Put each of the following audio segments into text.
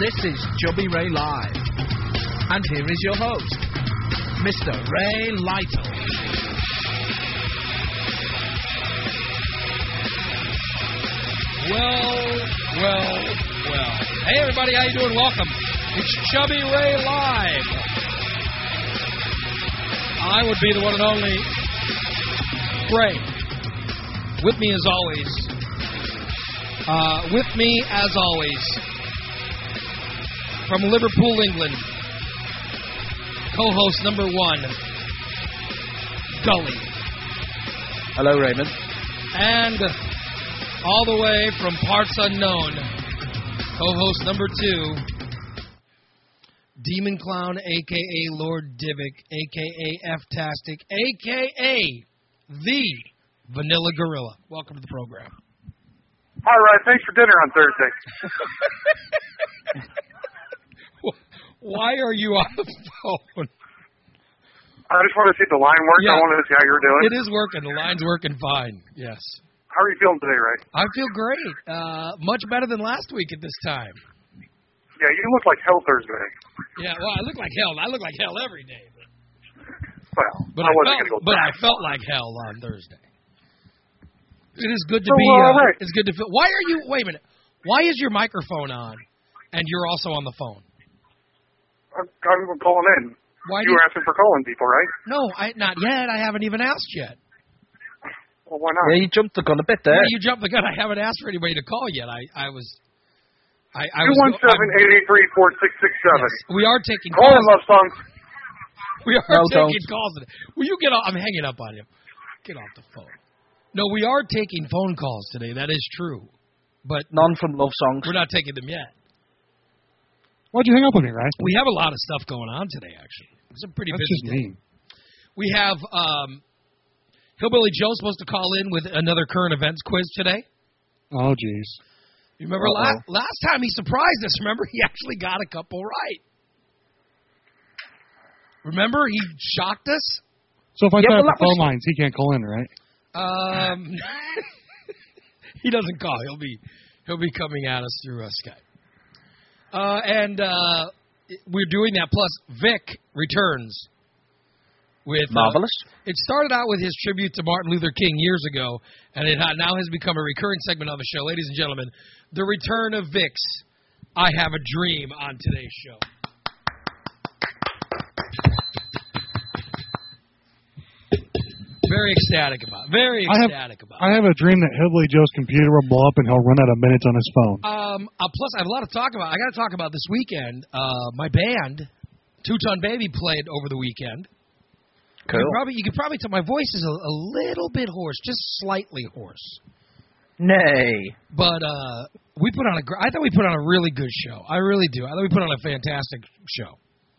This is Chubby Ray Live. And here is your host, Mr. Ray Lytle. Well. Hey, everybody, how you doing? Welcome. It's Chubby Ray Live. I would be the one and only Ray. With me as always, from Liverpool, England, co-host number one, Gully. Hello, Raymond. And all the way from parts unknown, co-host number two, Demon Clown, a.k.a. Lord Divic, a.k.a. F-tastic, a.k.a. the Vanilla Gorilla. Welcome to the program. All right, thanks for dinner on Thursday. Why are you on the phone? I just wanted to see if the line worked. Yeah. I wanted to see how you were doing. It is working. The line's working fine. Yes. How are you feeling today, Ray? I feel great. Much better than last week at this time. Yeah, you look like hell Thursday. Yeah, well, I look like hell. I look like hell every day. Well, I felt like hell on Thursday. It is good to be. Right. It's good to feel. Why are you? Wait a minute. Why is your microphone on, and you're also on the phone? I'm calling in. Why? You were asking for calling people, right? No, not yet. I haven't even asked yet. Well, why not? Yeah, you jumped the gun a bit there. Yeah, you jumped the gun. I haven't asked for anybody to call yet. I was. 217-883-4667. Yes, we are taking Call calls. in love songs. We are taking calls today. Will you get off? I'm hanging up on you. Get off the phone. No, we are taking phone calls today. That is true. But none from love songs. We're not taking them yet. Why'd you hang up on me, right? We have a lot of stuff going on today, actually. It's a pretty That's busy just day. mean. We have Hillbilly Joe supposed to call in with another current events quiz today. Oh, jeez. You remember last time he surprised us? Remember, he actually got a couple right. Remember, he shocked us? So if I set up the phone lines, he can't call in, right? He doesn't call. He'll be coming at us through Skype. And we're doing that. Plus, Vic returns with Marvelous. It started out with his tribute to Martin Luther King years ago, and it now has become a recurring segment on the show. Ladies and gentlemen, the return of Vic's "I Have a Dream" on today's show. Very ecstatic about it. I have a dream that Hillbilly Joe's computer will blow up and he'll run out of minutes on his phone. Plus, I have a lot to talk about. I got to talk about this weekend. My band, Two Ton Baby, played over the weekend. Cool. You could probably tell my voice is a little bit hoarse, just slightly hoarse. Nay. But I thought we put on a really good show. I really do. I thought we put on a fantastic show.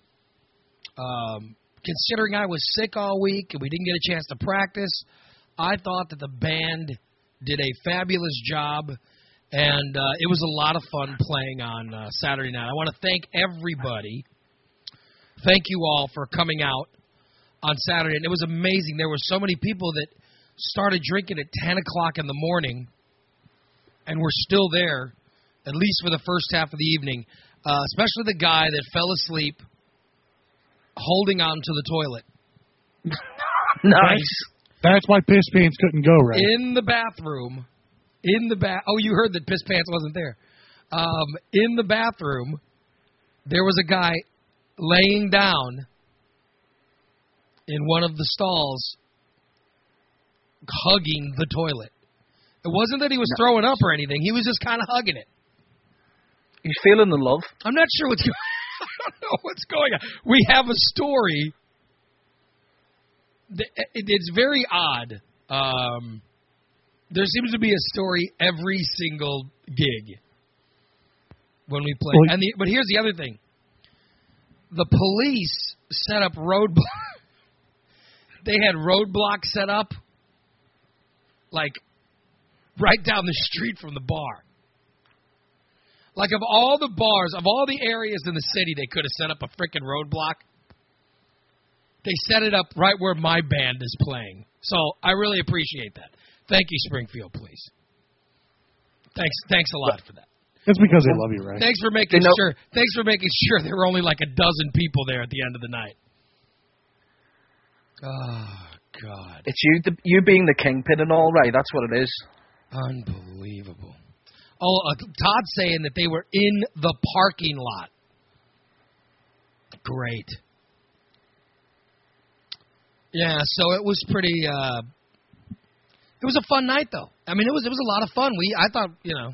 Considering I was sick all week and we didn't get a chance to practice, I thought that the band did a fabulous job, and it was a lot of fun playing on Saturday night. I want to thank everybody. Thank you all for coming out on Saturday. And it was amazing. There were so many people that started drinking at 10 o'clock in the morning and were still there, at least for the first half of the evening, especially the guy that fell asleep holding on to the toilet. Nice. That's why Piss Pants couldn't go, right? In the bathroom. Oh, you heard that Piss Pants wasn't there. In the bathroom, there was a guy laying down in one of the stalls hugging the toilet. It wasn't that he was throwing up or anything. He was just kind of hugging it. He's feeling the love. I'm not sure what's going on. I don't know what's going on. We have a story. It's very odd. There seems to be a story every single gig when we play. Well, But here's the other thing. The police set up roadblocks. They had roadblocks set up, like, right down the street from the bar. Like, of all the bars, of all the areas in the city they could have set up a freaking roadblock, they set it up right where my band is playing. So I really appreciate that. Thank you, Springfield Police. Thanks a lot for that. It's because they love you, right? Thanks for making They know- sure. Thanks for making sure there were only like a dozen people there at the end of the night. Oh God! It's you being the kingpin and all, right? That's what it is. Unbelievable. Oh, Todd's saying that they were in the parking lot. Great. Yeah, so it was pretty. It was a fun night, though. I mean, it was a lot of fun. I thought,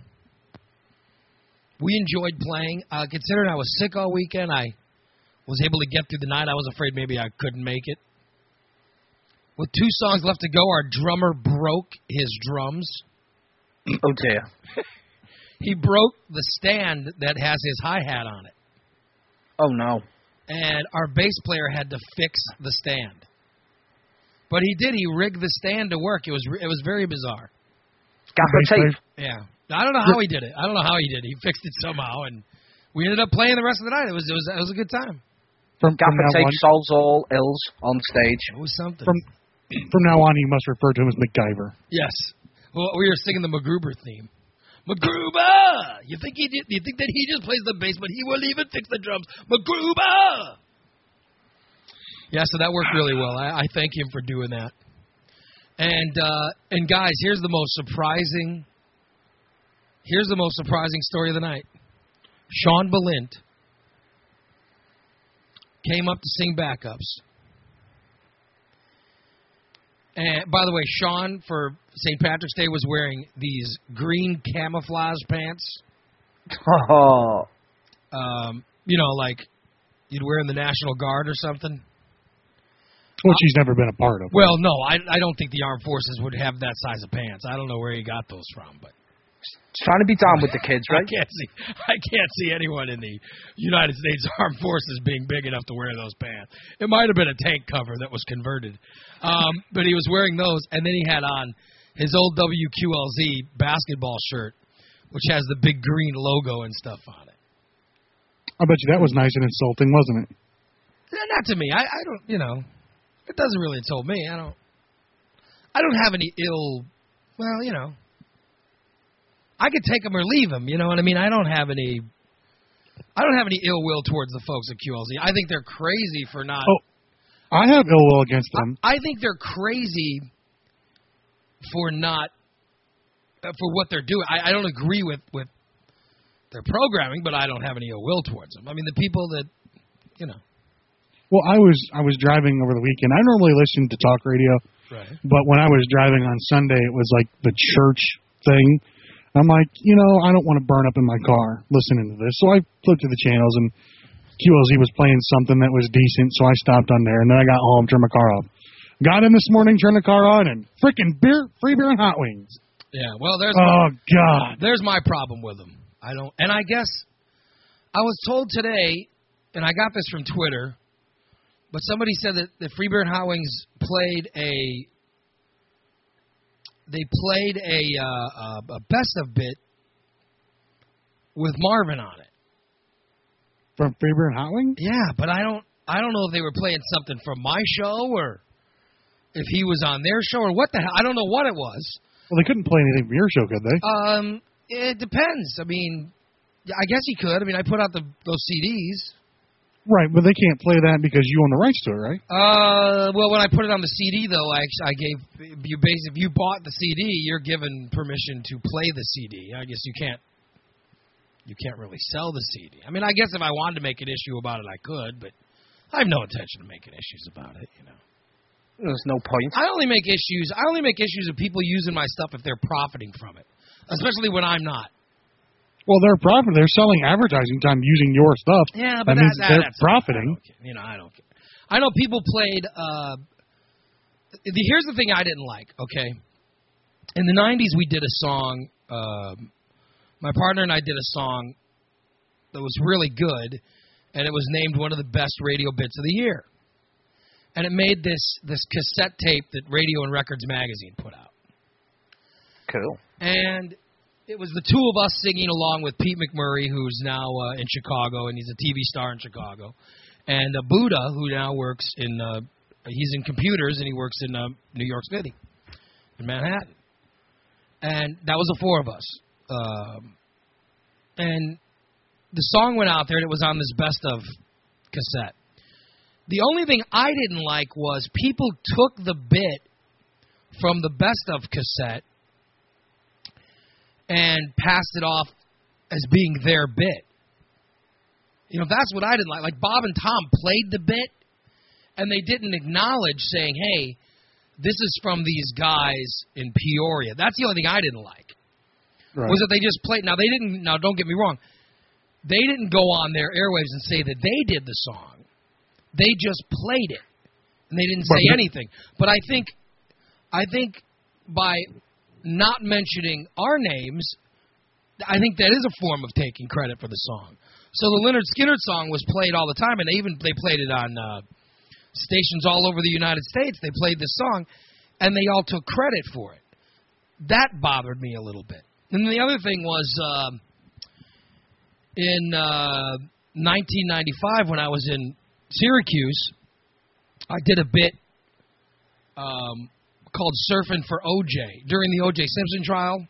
we enjoyed playing. Considering I was sick all weekend, I was able to get through the night. I was afraid maybe I couldn't make it. With 2 songs left to go, our drummer broke his drums. Oh dear. He broke the stand that has his hi-hat on it. Oh no. And our bass player had to fix the stand. But he did. He rigged the stand to work. It was very bizarre. Gaffer tape. Yeah. I don't know how he did it. He fixed it somehow, and we ended up playing the rest of the night. It was a good time. From Gaffer now tape on, solves all ills on stage. It was something. from now on, you must refer to him as MacGyver. Yes. Well, we were singing the MacGruber theme. MacGruber! You think that he just plays the bass, but he will even fix the drums. MacGruber! Yeah, so that worked really well. I thank him for doing that. And guys, here's the most surprising story of the night. Sean Balint came up to sing backups. And by the way, Sean, for St. Patrick's Day, was wearing these green camouflage pants. Oh. Like you'd wear in the National Guard or something. Which he's never been a part of. Well, no, I don't think the armed forces would have that size of pants. I don't know where he got those from, but He's trying to be down with the kids, right? I can't see anyone in the United States Armed Forces being big enough to wear those pants. It might have been a tank cover that was converted, but he was wearing those, and then he had on his old WQLZ basketball shirt, which has the big green logo and stuff on it. I bet you that was nice and insulting, wasn't it? Not to me. I don't. It doesn't really insult me. I don't have any ill. Well, I could take them or leave them. You know what I mean? I don't have any ill will towards the folks at QLZ. I think they're crazy for not. Oh, I have ill will against them. I think they're crazy for not for what they're doing. I don't agree with their programming, but I don't have any ill will towards them. I mean, the people that. Well, I was driving over the weekend. I normally listen to talk radio, Right. but when I was driving on Sunday, it was like the church thing. I'm like, I don't want to burn up in my car listening to this. So I flipped to the channels, and QLZ was playing something that was decent, so I stopped on there. And then I got home, turned my car off. Got in this morning, turned the car on, and freaking free beer and hot wings. Yeah, well, God. There's my problem with them. And I guess I was told today, and I got this from Twitter, but somebody said that the Free Beer and Hot Wings played a best of bit with Marvin on it. From Free Beer and Hot Wings? Yeah, but I don't know if they were playing something from my show or if he was on their show or what the hell. I don't know what it was. Well, they couldn't play anything from your show, could they? It depends. I mean, I guess he could. I mean, I put out those CDs. Right, but they can't play that because you own the rights to it, right? Well, when I put it on the CD, though, I gave you if you bought the CD, you're given permission to play the CD. I guess you can't really sell the CD. I mean, I guess if I wanted to make an issue about it, I could, but I have no intention of making issues about it. There's no point. I only make issues of people using my stuff if they're profiting from it, especially when I'm not. Well, they're profiting. They're selling advertising time using your stuff. Yeah, but that means they're that's profiting. I don't care. I know people played. Here's the thing I didn't like. Okay, in the '90s we did a song. My partner and I did a song that was really good, and it was named one of the best radio bits of the year. And it made this cassette tape that Radio and Records magazine put out. Cool. And it was the two of us singing along with Pete McMurray, who's now in Chicago, and he's a TV star in Chicago, and Buddha, who now works he's in computers, and he works in New York City, in Manhattan. And that was the four of us. and the song went out there, and it was on this best of cassette. The only thing I didn't like was people took the bit from the best of cassette and passed it off as being their bit. That's what I didn't like. Like, Bob and Tom played the bit, and they didn't acknowledge saying, hey, this is from these guys in Peoria. That's the only thing I didn't like. Right. Was that they just played. Now, don't get me wrong. They didn't go on their airwaves and say that they did the song. They just played it, and they didn't say anything. But I think by not mentioning our names, I think that is a form of taking credit for the song. So the Lynyrd Skynyrd song was played all the time, and they played it on stations all over the United States. They played this song, and they all took credit for it. That bothered me a little bit. And the other thing was in 1995 when I was in Syracuse, I did a bit called Surfing for O.J. during the O.J. Simpson trial.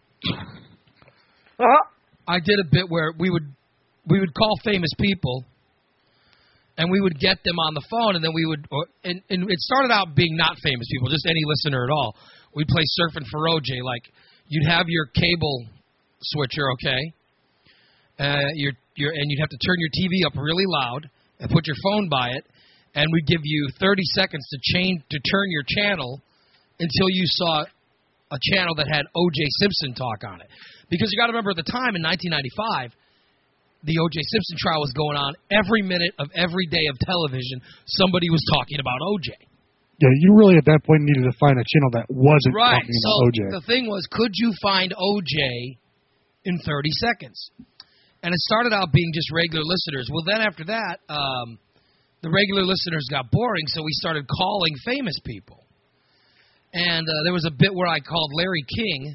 I did a bit where we would call famous people, and we would get them on the phone, and then we would, and it started out being not famous people, just any listener at all. We'd play Surfing for O.J. Like, you'd have your cable switcher, okay, and you'd have to turn your TV up really loud and put your phone by it, and we'd give you 30 seconds to turn your channel until you saw a channel that had O.J. Simpson talk on it. Because you got to remember, at the time in 1995, the O.J. Simpson trial was going on every minute of every day of television. Somebody was talking about O.J. Yeah, you really at that point needed to find a channel that wasn't talking about O.J. The thing was, could you find O.J. in 30 seconds? And it started out being just regular listeners. Well, then after that, the regular listeners got boring, so we started calling famous people. And there was a bit where I called Larry King.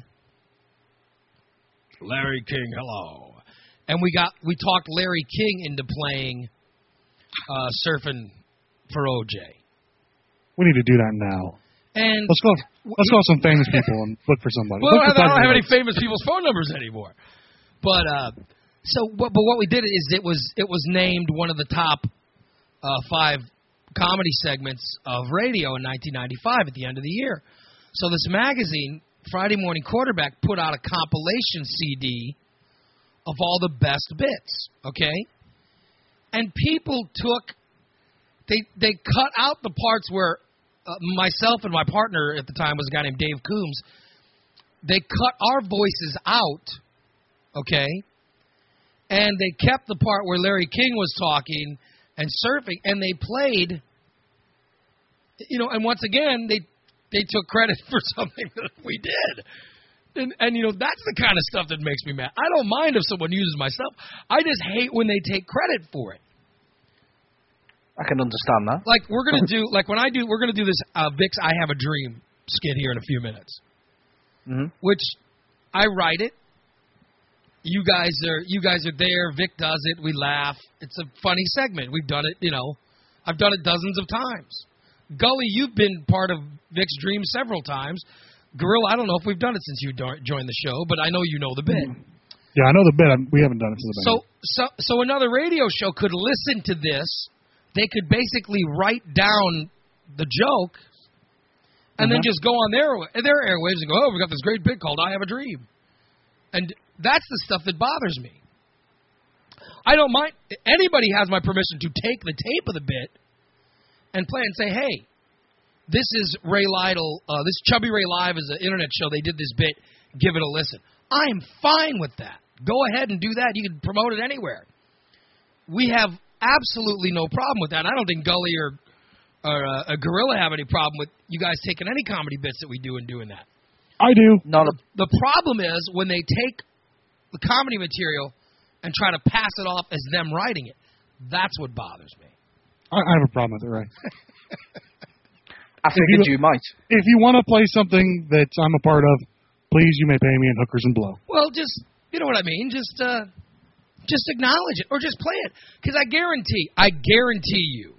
Larry King, hello. And we talked Larry King into playing Surfing for O.J. We need to do that now. And let's call some famous people and look for somebody. Well, I don't have any famous people's phone numbers anymore. But but what we did is it was named one of the top 5 comedy segments of radio in 1995 at the end of the year. So this magazine, Friday Morning Quarterback, put out a compilation CD of all the best bits, okay? And people they cut out the parts where myself and my partner at the time was a guy named Dave Coombs. They cut our voices out, okay? And they kept the part where Larry King was talking and surfing, and they played, and once again, they took credit for something that we did. And that's the kind of stuff that makes me mad. I don't mind if someone uses my stuff. I just hate when they take credit for it. I can understand that. Like, we're going to do this Vic's I Have a Dream skit here in a few minutes. Mm-hmm. Which I write it. You guys are there. Vic does it. We laugh. It's a funny segment. We've done it, I've done it dozens of times. Gully, you've been part of Vic's Dream several times. Gorilla, I don't know if we've done it since you joined the show, but I know you know the bit. Yeah, I know the bit. We haven't done it since the bit. So another radio show could listen to this. They could basically write down the joke and then just go on their airwaves and go, oh, we got this great bit called I Have a Dream. And that's the stuff that bothers me. I don't mind. Anybody has my permission to take the tape of the bit and play and say, hey, this is Ray Lytle. This Chubby Ray Live is an internet show. They did this bit. Give it a listen. I'm fine with that. Go ahead and do that. You can promote it anywhere. We have absolutely no problem with that. I don't think Gully or a Gorilla have any problem with you guys taking any comedy bits that we do and doing that. I do. The problem is when they take the comedy material and try to pass it off as them writing it. That's what bothers me. I have a problem with it, Ray. I figured you might. If you want to play something that I'm a part of, please, you may pay me in hookers and blow. Well, just, you know what I mean? Just acknowledge it or just play it. Because I guarantee you,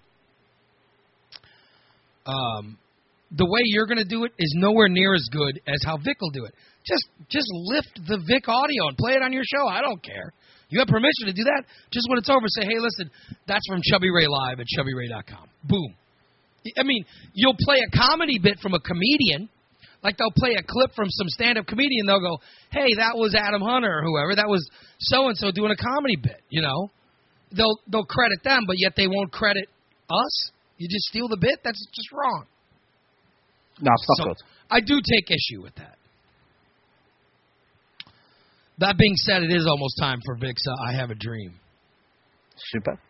the way you're going to do it is nowhere near as good as how Vic will do it. Just lift the Vic audio and play it on your show. I don't care. You have permission to do that. Just when it's over, say, hey, listen, that's from Chubby Ray Live at ChubbyRay.com. Boom. I mean, you'll play a comedy bit from a comedian. Like they'll play a clip from some stand-up comedian. They'll go, hey, that was Adam Hunter or whoever. That was so-and-so doing a comedy bit, you know. They'll credit them, but yet they won't credit us. You just steal the bit? That's just wrong. No, it's not good. I do take issue with that. That being said, it is almost time for Vic's I Have a Dream. Super.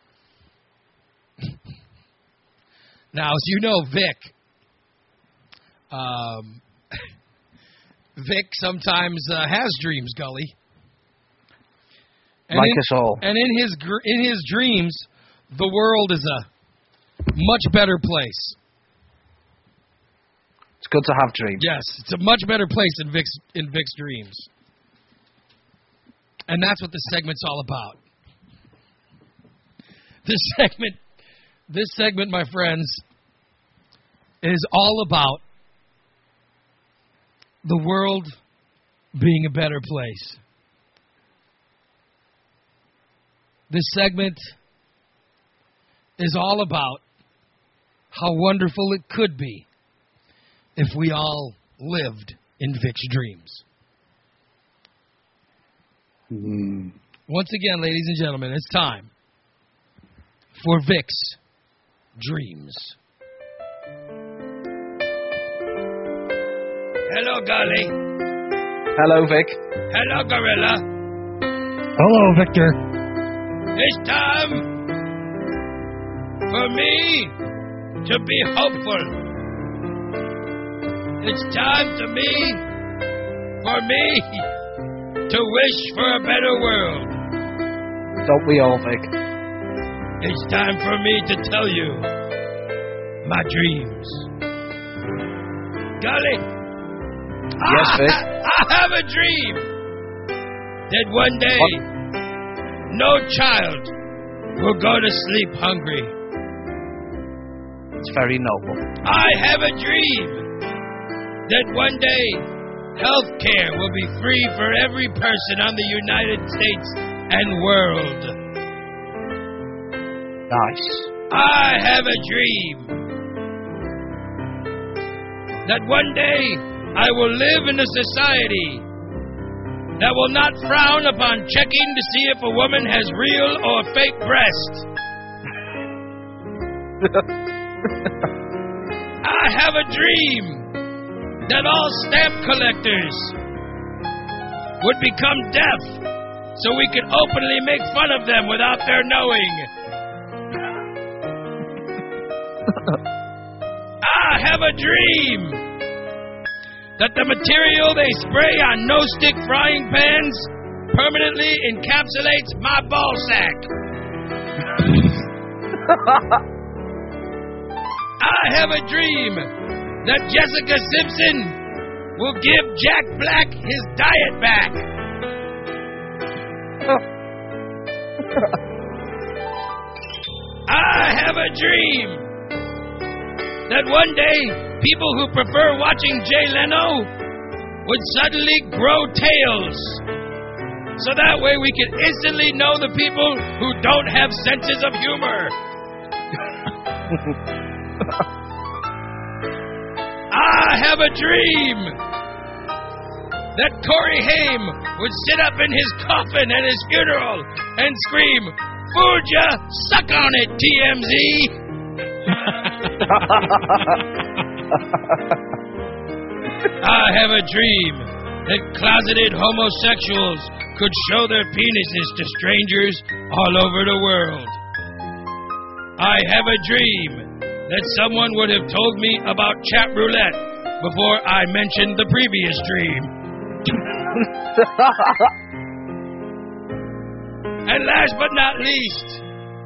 Now, as you know, Vic sometimes has dreams, Gully. And like us all. And in his dreams, the world is a much better place. It's good to have dreams. Yes, it's a much better place in Vic's dreams. And that's what this segment's all about. This segment, my friends, is all about the world being a better place. This segment is all about how wonderful it could be if we all lived in Vic's dreams. Once again, ladies and gentlemen, it's time for Vic's Dreams. Hello, Gully. Hello, Vic. Hello, Gorilla. Hello, Victor. It's time for me to be hopeful. It's time for me to wish for a better world. Don't we all, Vic? It's time for me to tell you my dreams. Gully, Yes, Vic? I have a dream that one day no child will go to sleep hungry. It's very noble. I have a dream that one day health care will be free for every person on the United States and world. Nice. I have a dream that one day I will live in a society that will not frown upon checking to see if a woman has real or fake breasts. I have a dream that all stamp collectors would become deaf so we could openly make fun of them without their knowing. I have a dream that the material they spray on no-stick frying pans permanently encapsulates my ball sack. I have a dream that Jessica Simpson will give Jack Black his diet back. I have a dream that one day people who prefer watching Jay Leno would suddenly grow tails. So that way we can instantly know the people who don't have senses of humor. I have a dream that Corey Haim would sit up in his coffin at his funeral and scream, "Fooled ya, suck on it, TMZ." I have a dream that closeted homosexuals could show their penises to strangers all over the world. I have a dream that someone would have told me about chat roulette before I mentioned the previous dream. And last but not least,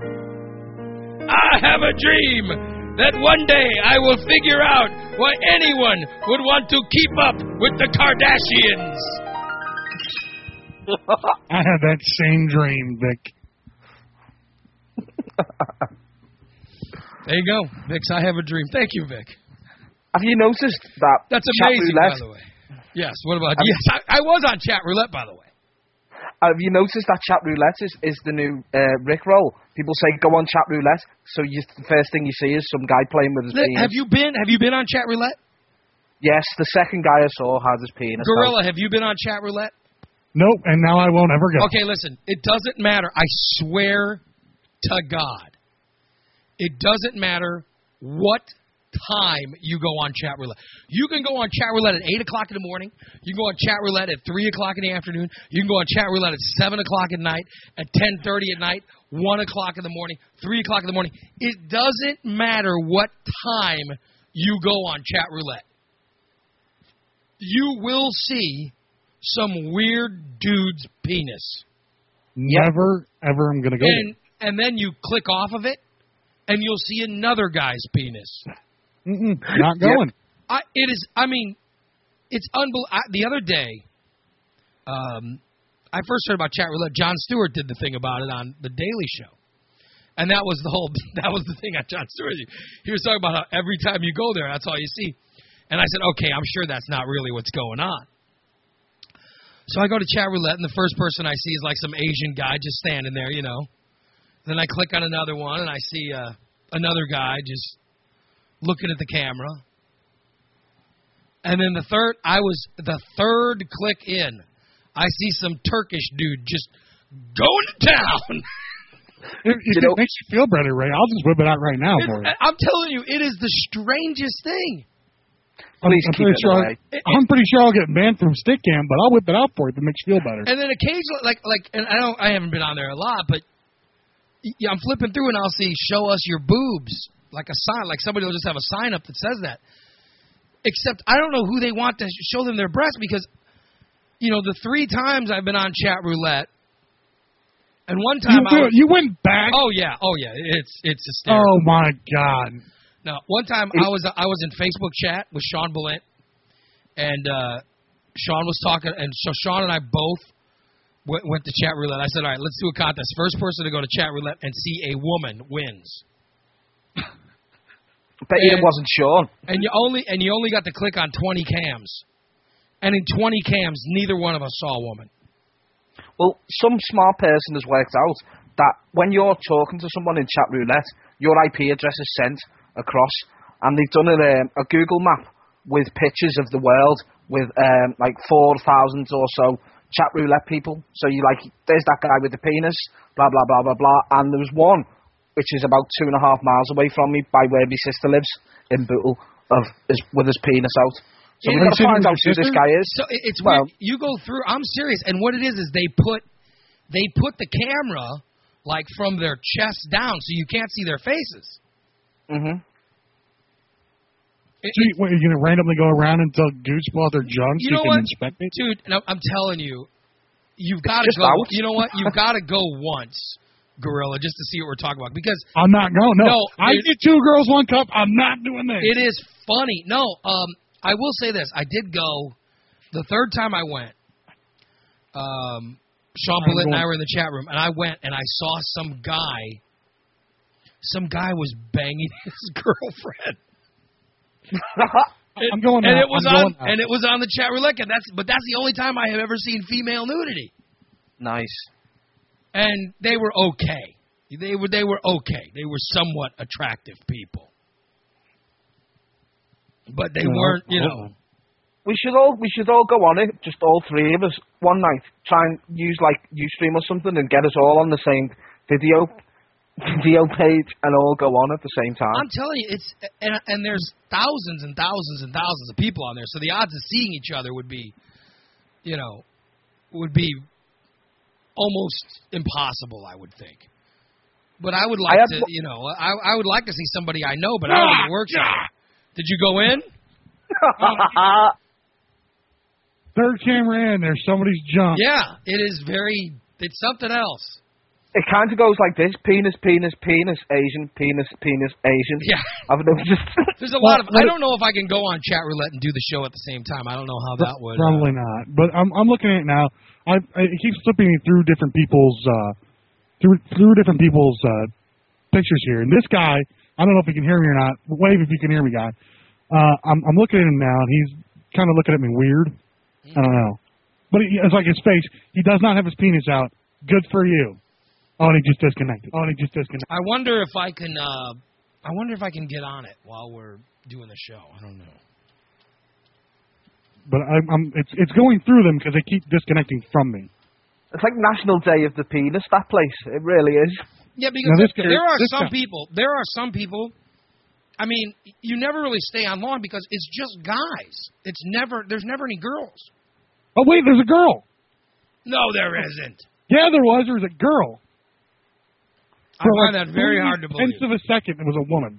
I have a dream that one day I will figure out why anyone would want to keep up with the Kardashians. I had that same dream, Vic. There you go, Vic's I Have a Dream. Thank you, Vic. Have you noticed that? That's chat amazing, roulette? by the way. Yes, what about... Yes, I was on chat roulette, by the way. Have you noticed that chat roulette is the new Rickroll? People say go on chat roulette, so the first thing you see is some guy playing with his penis. Have you been on chat roulette? Yes, the second guy I saw had his penis. Gorilla, have you been on chat roulette? Nope, and now I won't ever go. Okay, listen. It doesn't matter. I swear to God. It doesn't matter what time you go on chat roulette. You can go on chat roulette at 8 o'clock in the morning. You can go on chat roulette at 3 o'clock in the afternoon. You can go on chat roulette at 7 o'clock at night, at 10:30 at night, 1 o'clock in the morning, 3 o'clock in the morning. It doesn't matter what time you go on chat roulette. You will see some weird dude's penis. Never, ever I'm going to go there. And then you click off of it, and you'll see another guy's penis. Not going. It's unbelievable. The other day, I first heard about chat roulette. Jon Stewart did the thing about it on The Daily Show. And that was the thing on Jon Stewart. He was talking about how every time you go there, that's all you see. And I said, okay, I'm sure that's not really what's going on. So I go to chat roulette, and the first person I see is like some Asian guy just standing there, you know. Then I click on another one, and I see another guy just looking at the camera. And then the third click in, I see some Turkish dude just going to town. If it makes you feel better, Ray, I'll just whip it out right now for you. I'm telling you, it is the strangest thing. Please keep it away. I'm pretty sure I'll get banned from Stickcam, but I'll whip it out for you if it makes you feel better. And then occasionally, and I haven't been on there a lot, but I'm flipping through and I'll see "show us your boobs," like a sign, like somebody will just have a sign up that says that. Except I don't know who they want to show them their breasts because, you know, the 3 times I've been on chat roulette, and one time you went back. Oh yeah, it's hysterical. Oh my God. No, one time I was in Facebook chat with Sean Bullitt, and Sean was talking, and so Sean and I both went to chat roulette. I said, all right, let's do a contest. First person to go to chat roulette and see a woman wins. Bet you it wasn't Sean. And you only got to click on 20 cams, and in 20 cams, neither one of us saw a woman. Well, some smart person has worked out that when you're talking to someone in chat roulette, your IP address is sent across, and they've done a Google map with pictures of the world with like 4,000 or so chat roulette people. So you there's that guy with the penis, blah blah blah blah blah, and there was one which is about 2.5 miles away from me by where my sister lives in Bootle with his penis out. So we've got to find out who this guy is. So it's weird. You go through. I'm serious, and what it is they put the camera like from their chest down, so you can't see their faces. Mm-hmm. So you're going to randomly go around until dudes pull out their junk so you can inspect it? Dude, I'm telling you, you've got to go. Out. You know what? You've got to go once, Gorilla, just to see what we're talking about. Because I'm not going. No, I did 2 girls, 1 cup. I'm not doing this. It is funny. No, I will say this. I did go the third time I went. Sean Bullitt and I were in the chat room, and I went and I saw some guy. Some guy was banging his girlfriend. I'm going. And it was on the chat roulette. But that's the only time I have ever seen female nudity. Nice. And they were okay. They were okay. They were somewhat attractive people. But they weren't, you know. We should all go on it, just all 3 of us, one night. Try and use Ustream or something and get us all on the same video page and all go on at the same time. I'm telling you, and there's thousands and thousands and thousands of people on there, so the odds of seeing each other would be almost impossible, I would think. But I would like I would like to see somebody I know, but I don't think it works. Did you go in? Third camera in, there's somebody's junk. Yeah, it's something else. It kind of goes like this: penis, penis, penis, Asian, penis, penis, Asian. Yeah. I've noticed. There's a lot of. I don't know if I can go on chat roulette and do the show at the same time. I don't know how that would. Probably not. But I'm looking at it now. It keeps flipping me through different people's pictures here. And this guy, I don't know if you can hear me or not. Wave if you can hear me, guy. I'm looking at him now, and he's kind of looking at me weird. I don't know. But it's like his face. He does not have his penis out. Good for you. Oh, and he just disconnected. I wonder if I can. I wonder if I can get on it while we're doing the show. I don't know. But it's going through them because they keep disconnecting from me. It's like National Day of the Penis, that place. It really is. Yeah, because Now, there are some people. I mean, you never really stay on long because it's just guys. There's never any girls. Oh, wait, there's a girl. No, there isn't. Yeah, there was. There was a girl. I find that very hard to believe. Tenths of a second, it was a woman.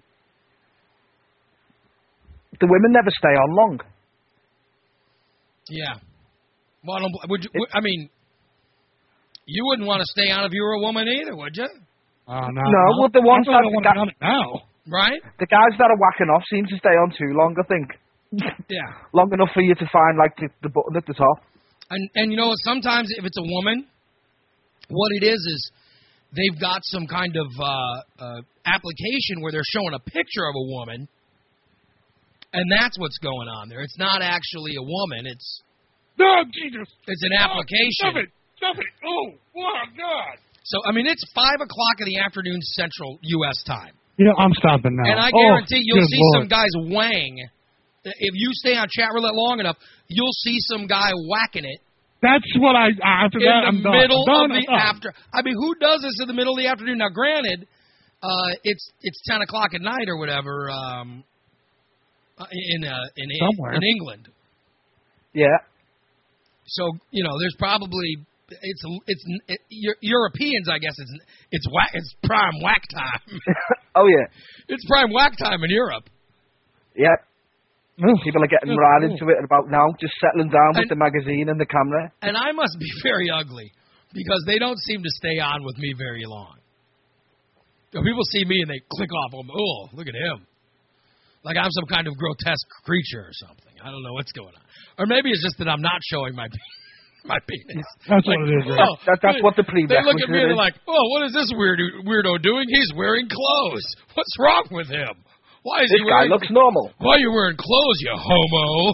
The women never stay on long. Yeah. Well, I mean, you wouldn't want to stay on if you were a woman either, would you? No, well, the ones that want to be on it now. Right? The guys that are whacking off seem to stay on too long, I think. Yeah. Long enough for you to find, like, the button at the top. And you know, sometimes if it's a woman, what it is they've got some kind of application where they're showing a picture of a woman, and that's what's going on there. It's not actually a woman. It's Jesus. It's an application. Stop it. Oh, my God. So, I mean, it's 5 o'clock in the afternoon Central U.S. time. You know, I'm stopping now. And I guarantee you'll see Lord. some guys whang. If you stay on chat roulette long enough, you'll see some guy whacking it. That's what after in that, the I'm done. middle I'm of the after. I mean, who does this in the middle of the afternoon? Now, granted, it's 10 o'clock at night or whatever in England. Yeah. So there's probably Europeans. I guess it's prime whack time. Oh yeah. It's prime whack time in Europe. Yep. People are getting right into it about now, just settling down with the magazine and the camera. And I must be very ugly because they don't seem to stay on with me very long. People see me and they click off. Oh, look at him. Like I'm some kind of grotesque creature or something. I don't know what's going on. Or maybe it's just that I'm not showing my penis. That's what it is. Right? That's what the prerequisite is. They look at me and they're like, oh, what is this weirdo doing? He's wearing clothes. What's wrong with him? Why is this guy looks normal. Why are you wearing clothes, you homo?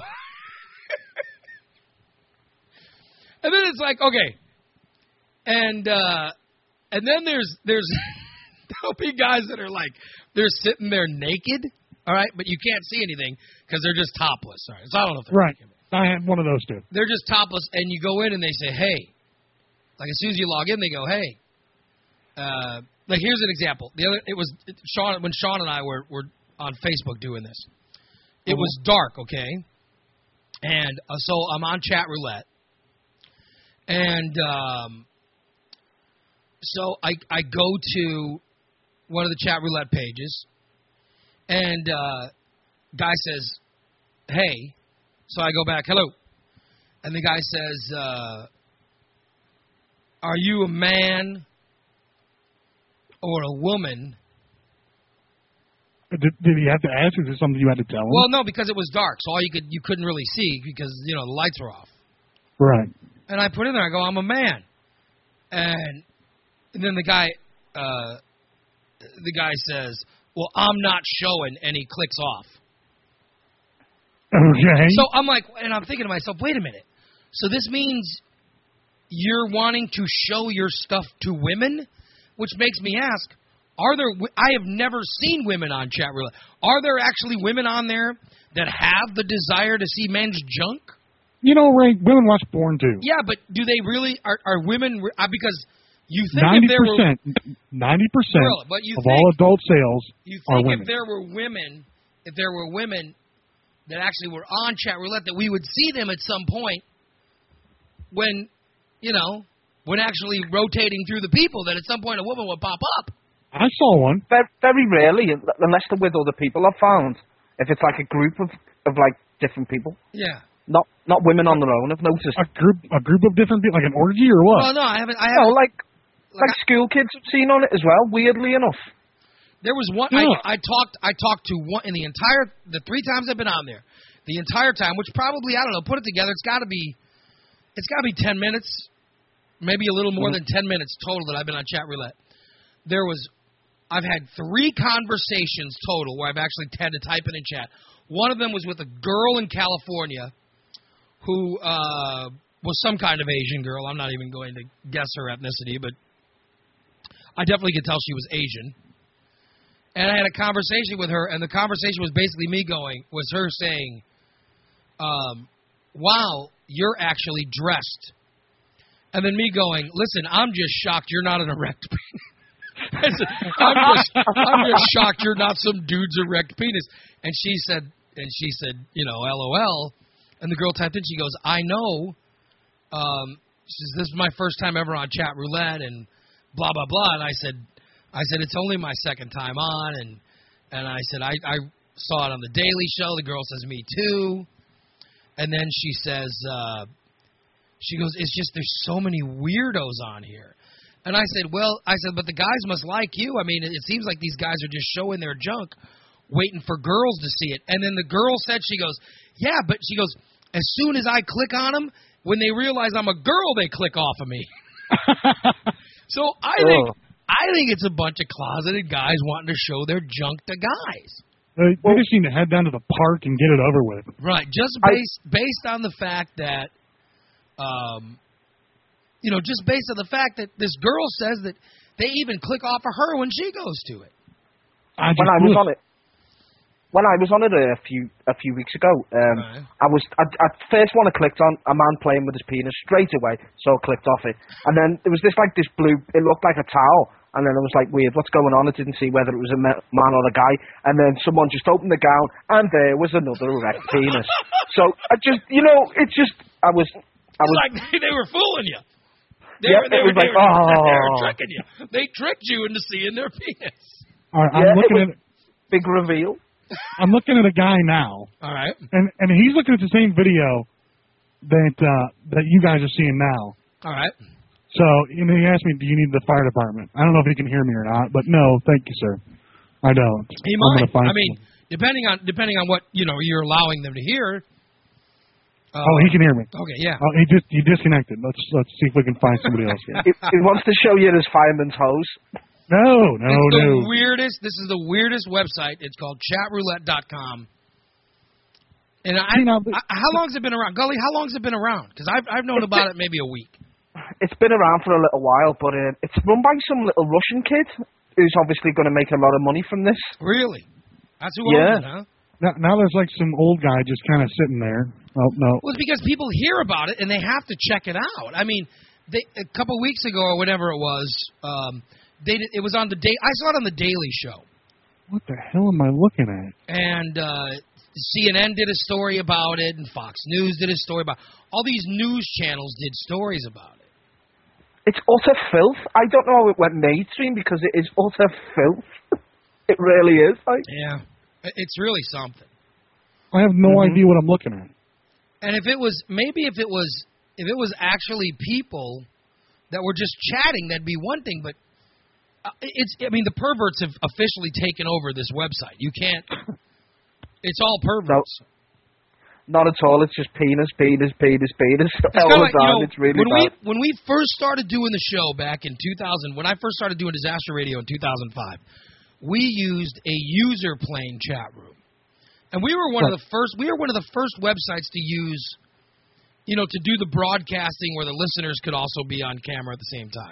And then it's like, okay. And then there's there'll be guys that are like, they're sitting there naked, all right, but you can't see anything because they're just topless. All right, so I don't know if they're right. I had one of those too. They're just topless, and you go in and they say, hey. Like as soon as you log in, they go, hey. Like here's an example. When Sean and I were on Facebook doing this. It was dark, okay? And so I'm on chat roulette. And so I go to one of the chat roulette pages, and guy says, hey. So I go back, hello. And the guy says, are you a man or a woman? Did he have to ask? Is there something you had to tell him? Well, no, because it was dark, so you couldn't really see because the lights were off. Right. And I put in there, I go, I'm a man, and then the guy says, well, I'm not showing, and he clicks off. Okay. So I'm like, and I'm thinking to myself, wait a minute. So this means you're wanting to show your stuff to women, which makes me ask. I have never seen women on chat roulette. Are there actually women on there that have the desire to see men's junk? Ray, women watch porn too. Yeah, but do they really? Are women? Because you think 90%, 90% of all adult sales are women. If there were women that actually were on chat roulette, that we would see them at some point when actually rotating through the people, that at some point a woman would pop up. I saw one. Very rarely, unless they're with other people, I've found. If it's like a group of like different people. Yeah. Not women on their own, I've noticed. A group of different people, like an orgy or what? Well, no, I haven't. No, like school kids have seen on it as well, weirdly enough. There was one, yeah. I talked to one, in the 3 times I've been on there, the entire time, which probably, I don't know, put it together, it's got to be 10 minutes, maybe a little more than 10 minutes total that I've been on chat roulette. I've had 3 conversations total where I've actually had to type it in chat. One of them was with a girl in California who was some kind of Asian girl. I'm not even going to guess her ethnicity, but I definitely could tell she was Asian. And I had a conversation with her, and the conversation was basically was her saying, wow, you're actually dressed. And then me going, listen, I'm just shocked you're not an erect penis. I'm just shocked you're not some dude's erect penis. And she said, LOL. And the girl typed in, she goes, I know. She says, this is my first time ever on Chat Roulette, and blah, blah, blah. And I said, it's only my second time on. And I said, I saw it on The Daily Show. The girl says, me too. And then she says, she goes, it's just there's so many weirdos on here. And I said, but the guys must like you. I mean, it seems like these guys are just showing their junk, waiting for girls to see it. And then the girl said, she goes, yeah, but she goes, as soon as I click on them, when they realize I'm a girl, they click off of me. So I think it's a bunch of closeted guys wanting to show their junk to guys. They just need to head down to the park and get it over with. Right, just based on the fact that, just based on the fact that this girl says that they even click off of her when she goes to it. When I was on it a few weeks ago, right. I first one I clicked on a man playing with his penis straight away, so I clicked off it. And then there was this blue, it looked like a towel, and then it was like weird, what's going on? I didn't see whether it was a man or a guy. And then someone just opened the gown, and there was another erect penis. So I just, I was like they were fooling you. They were tricking you. They tricked you into seeing their penis. All right, I'm looking at big reveal. I'm looking at a guy now. All right. And he's looking at the same video that you guys are seeing now. All right. So, he asked me, do you need the fire department? I don't know if he can hear me or not, but no, thank you, sir. I don't. He might. I mean, depending on what, you're allowing them to hear. He can hear me. Okay, yeah. Oh, he disconnected. Let's see if we can find somebody else here. He wants to show you his fireman's hose. No. This is the weirdest website. It's called chatroulette.com. And how long has it been around? Gully, how long has it been around? Because I've known about it maybe a week. It's been around for a little while, but it's run by some little Russian kid who's obviously going to make a lot of money from this. Really? That's who owns it, huh? Now there's like some old guy just kind of sitting there. Oh, no. Well, it's because people hear about it and they have to check it out. I mean, a couple weeks ago or whatever it was, it was on I saw it on The Daily Show. What the hell am I looking at? And CNN did a story about it, and Fox News did a story about it. All these news channels did stories about it. It's utter filth. I don't know how it went mainstream because it is utter filth. It really is. Yeah, it's really something. I have no idea what I'm looking at. And if it was actually people that were just chatting, that'd be one thing. But the perverts have officially taken over this website. You can't. It's all perverts. No. Not at all. It's just penis. All the time. It's really bad. When we first started doing the show back in 2000, when I first started doing Disaster Radio in 2005, we used a user plane chat room, and we were one of the first. We were one of the first websites to use, to do the broadcasting where the listeners could also be on camera at the same time.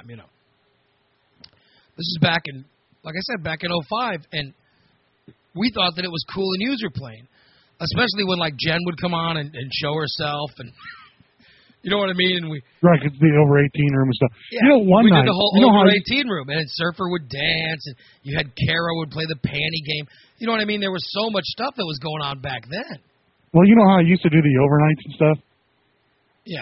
This is back in 2005, and we thought that it was cool in user plane. Especially when, Jen would come on and show herself, and you know what I mean? And right, it's the over 18 room and stuff. Yeah, one we night, did the whole over 18 room, and then Surfer would dance, and you had Kara would play the panty game. You know what I mean? There was so much stuff that was going on back then. Well, you know how I used to do the overnights and stuff? Yeah.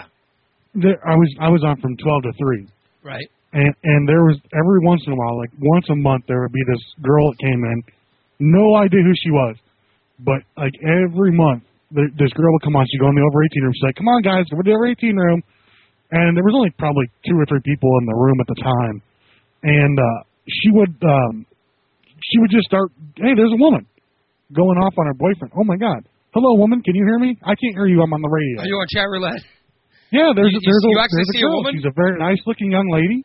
I was on from 12 to 3. Right. And there was, every once in a while, once a month, there would be this girl that came in, no idea who she was. But, every month, this girl would come on. She'd go in the over 18 room. She'd say, come on, guys, we're in the over 18 room. And there was only probably 2 or 3 people in the room at the time. And she would just start, hey, there's a woman going off on her boyfriend. Oh, my God. Hello, woman. Can you hear me? I can't hear you. I'm on the radio. Are you on Chat Roulette? Yeah, there's a A girl. woman? She's a very nice-looking young lady.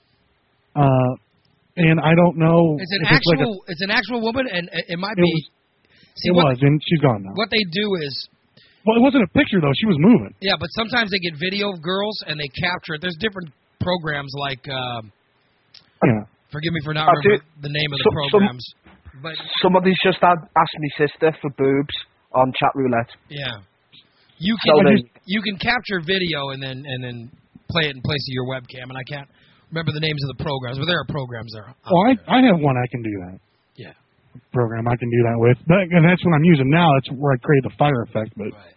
And I don't know. It's an actual woman, and it might be... And she's gone now. What they do is, Well, it wasn't a picture though. She was moving. Yeah, but sometimes they get video of girls and they capture it. There's different programs like. Yeah. Forgive me for not remembering the name of the programs. But somebody's just asked me sister for boobs on chat roulette. Yeah. You can capture video and then play it in place of your webcam, and I can't remember the names of the programs, but there are programs there. Well, I have one I can do that. Yeah. Program I can do that with, and that's what I'm using now. That's where I create the fire effect, but right.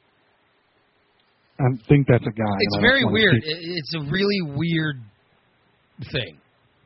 I think that's a guy. It's very weird. It's a really weird thing.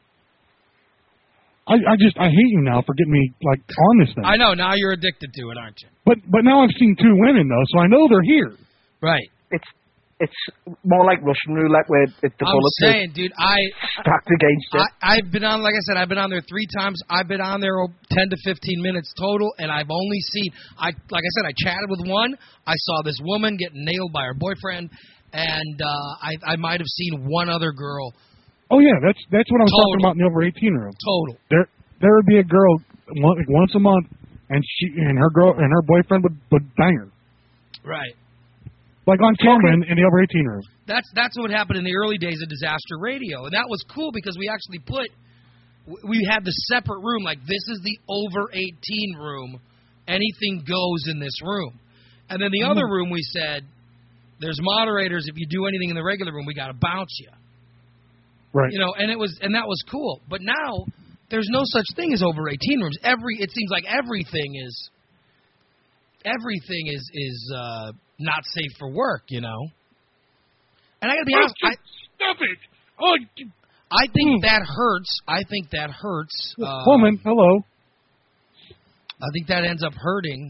I hate you now for getting me like on this thing. I know, now you're addicted to it, aren't you? But now I've seen two women though, so I know they're here. Right. It's more like Russian roulette where the bullets are dude, stacked against it. I've been on, like I said, I've been on there 3 times. I've been on there 10 to 15 minutes total, and I've only seen, like I said, I chatted with one. I saw this woman get nailed by her boyfriend, and I might have seen one other girl. Oh yeah, that's what I was talking about in the over 18 room. Total. There would be a girl once a month, and her boyfriend would bang her. Right. Like on camera in the over 18 room. That's what happened in the early days of Disaster Radio, and that was cool because we actually we had the separate room. Like, this is the over 18 room. Anything goes in this room. And then the other room, we said, there's moderators. If you do anything in the regular room, we got to bounce you. Right. You know, and that was cool. But now there's no such thing as over 18 rooms. It seems like everything is not safe for work, you know. And I got to be honest, stop it. Oh, I think that hurts. I think that hurts. Woman, hello. I think that ends up hurting.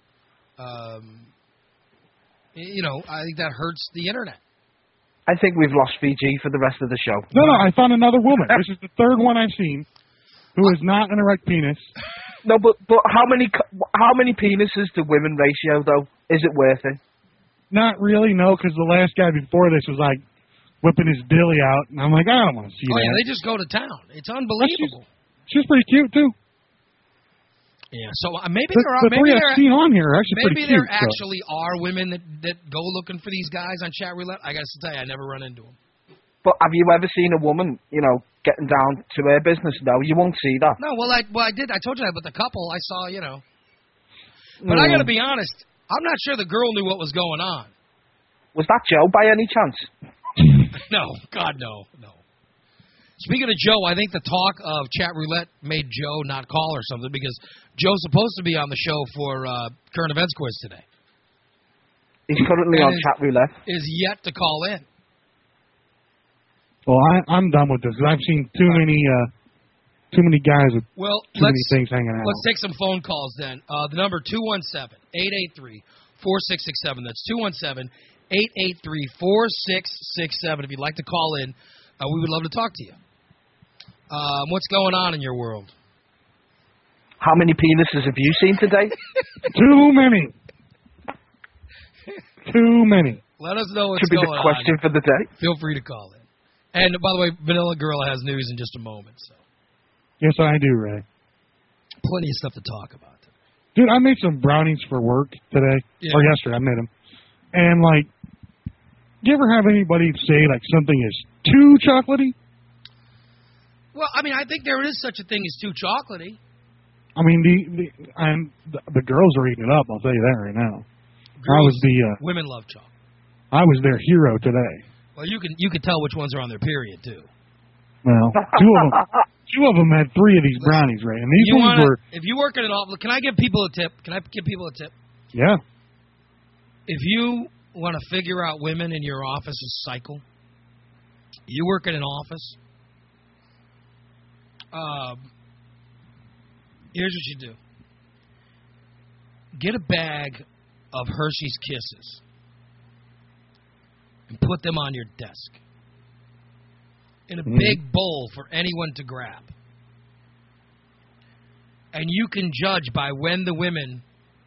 You know, I think that hurts the internet. I think we've lost VG for the rest of the show. No, I found another woman. This is the third one I've seen who is not an erect penis. No, but how many penises to women ratio though? Is it worth it? Not really, no, because the last guy before this was like whipping his dilly out, and I'm like, I don't want to see that. Oh yeah, they just go to town. It's unbelievable. She's pretty cute too. Yeah, so maybe the there are. Maybe I've seen on here are actually pretty cute. Maybe there actually are women that go looking for these guys on chat roulette. I got to tell you, I never run into them. But have you ever seen a woman, you know, getting down to her business? No, you won't see that. No, well, I did. I told you that with the couple. I saw, you know. But I got to be honest. I'm not sure the girl knew what was going on. Was that Joe by any chance? No, God, no. Speaking of Joe, I think the talk of chat roulette made Joe not call or something because Joe's supposed to be on the show for current events quiz today. He's currently on chat roulette. Is yet to call in. Well, I'm done with this because I've seen too many guys with too many things hanging out. Let's take some phone calls then. The number 217-883-4667. That's 217-883-4667. If you'd like to call in, we would love to talk to you. What's going on in your world? How many penises have you seen today? Too many. Too many. Let us know what's going on. Should be the question for the day. Feel free to call in. And, by the way, Vanilla Girl has news in just a moment. So. Yes, I do, Ray. Plenty of stuff to talk about today. Dude, I made some brownies for work today. Yeah. Or yesterday, I made them. And, like, do you ever have anybody say, like, something is too chocolatey? Well, I mean, I think there is such a thing as too chocolatey. I mean, the girls are eating it up, I'll tell you that right now. Women love chocolate. I was their hero today. Well, you can tell which ones are on their period, too. Well, two of them had 3 of these brownies, Ray. And these ones were... If you work at an office... Can I give people a tip? Yeah. If you want to figure out women in your office's cycle, you work in an office, here's what you do. Get a bag of Hershey's Kisses and put them on your desk in a big bowl for anyone to grab. And you can judge by when the women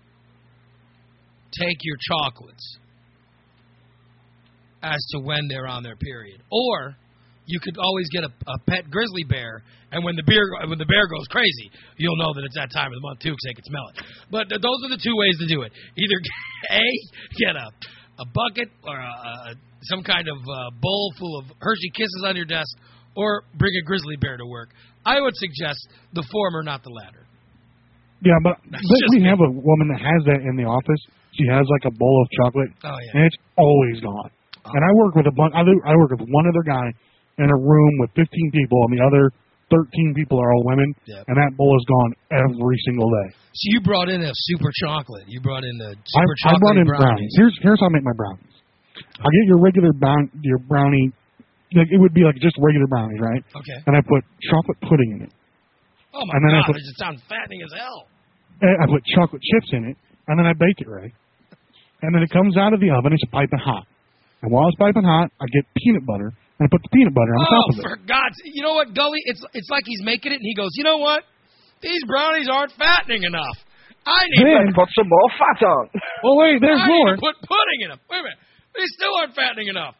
take your chocolates as to when they're on their period. Or you could always get a pet grizzly bear, and when the bear goes crazy, you'll know that it's that time of the month too, because they can smell it. But those are the two ways to do it: either get a bucket or some kind of bowl full of Hershey Kisses on your desk, or bring a grizzly bear to work. I would suggest the former, not the latter. Yeah, but we have a woman that has that in the office. She has like a bowl of chocolate, and it's always gone. And I work with I work with one other guy in a room with 15 people, and the other 13 people are all women, and that bowl is gone every single day. So you brought in a super chocolate. You brought in the super chocolate. I brought in brownies. Here's how I make my brownies. I get your regular brownie. Like, it would be like just regular brownies, right? Okay. And I put chocolate pudding in it. Oh my God! It just sounds fattening as hell. And I put chocolate chips in it, and then I bake it, right? And then it comes out of the oven. It's piping hot. And while it's piping hot, I get peanut butter, and I put the peanut butter on top of it. Oh, for God's sake. You know what, Gully? It's like he's making it, and he goes, you know what? These brownies aren't fattening enough. I need to put some more fat on. Well, wait, there's more. I need to put pudding in them. Wait a minute. They still aren't fattening enough.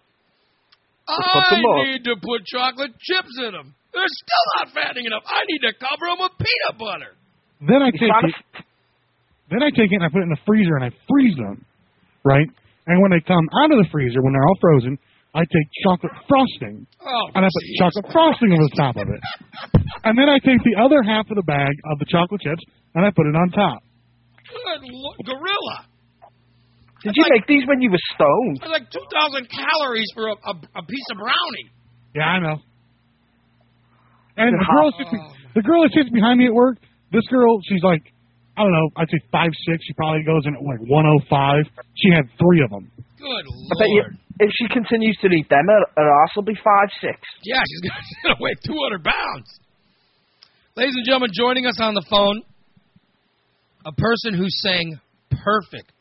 I need to put chocolate chips in them. They're still not fattening enough. I need to cover them with peanut butter. Then I take it and I put it in the freezer and I freeze them, right? And when they come out of the freezer, when they're all frozen, I take chocolate frosting and I put chocolate frosting over the top of it. And then I take the other half of the bag of the chocolate chips and I put it on top. Good gorilla. Did you make these when you were stoned? It's like 2,000 calories for a piece of brownie. Yeah, I know. And the girl that sits behind me at work, this girl, she's like, I don't know, I'd say 5'6". She probably goes in at like 105. She had 3 of them. Good Lord. I bet you, if she continues to eat them, her ass will be 5'6". Yeah, she's going to weigh 200 pounds. Ladies and gentlemen, joining us on the phone, a person who sang perfect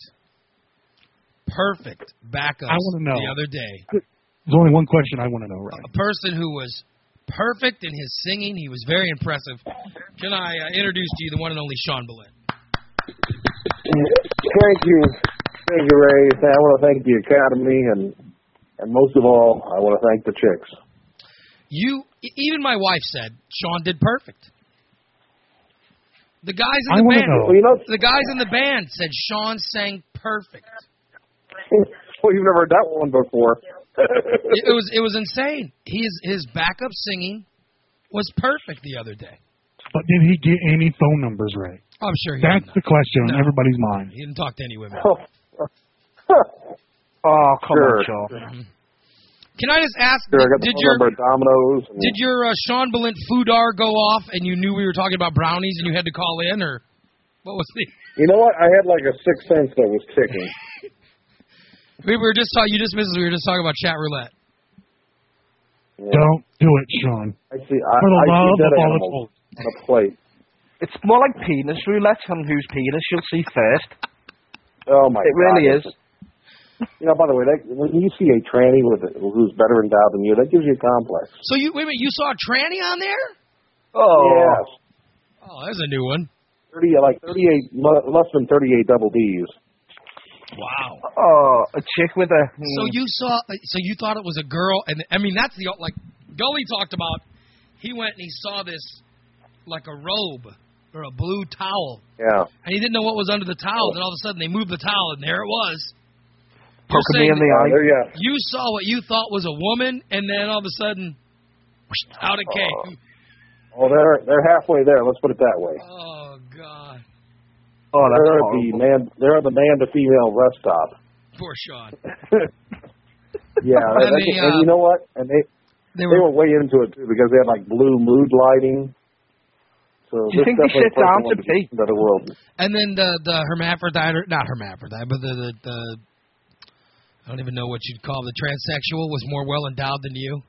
backups the other day. There's only one question I want to know, right? A person who was perfect in his singing. He was very impressive. Can I introduce to you the one and only Sean Bullitt? Thank you, Ray. I want to thank the Academy, and most of all, I want to thank the chicks. Even my wife said Sean did perfect. The guys in the band, the guys in the band said Sean sang perfect. Well, you've never heard that one before. It was insane. His backup singing was perfect the other day. But did he get any phone numbers right? I'm sure he That's didn't. The question on everybody's mind. He didn't talk to any women. Oh, come on, Sean. Mm-hmm. Can I just ask, I got the phone number of Domino's. Did your Sean Bullitt foodar go off and you knew we were talking about brownies and you had to call in, or what was the... You know what? I had like a sixth sense that was ticking. We were just talking. You just missed us. We were just talking about chat roulette. Yeah. Don't do it, Sean. I see. For the love of all the on a plate. It's more like penis roulette on whose penis you'll see first. Oh my God! It really is. You know, by the way, when you see a tranny who's better endowed than you, that gives you a complex. So wait a minute, you saw a tranny on there? Oh, yes. Oh, there's a new one. 38, less than 38 double D's. Wow. Oh, a chick with a... So you thought it was a girl, and I mean, that's like Gully talked about. He went and he saw this, like a robe or a blue towel. Yeah. And he didn't know what was under the towel, and all of a sudden they moved the towel, and there it was. Poking me in the eye. You saw what you thought was a woman, and then all of a sudden, out it came. Oh, they're halfway there. Let's put it that way. Oh God. Oh, that's they're the man to female rest stop. Poor Sean. Yeah, and you know what? And they were way into it too because they had like blue mood lighting. So do you think they sit down to pee? Better world. And then the hermaphrodite, or not hermaphrodite, but the I don't even know what you'd call the transsexual was more well endowed than you.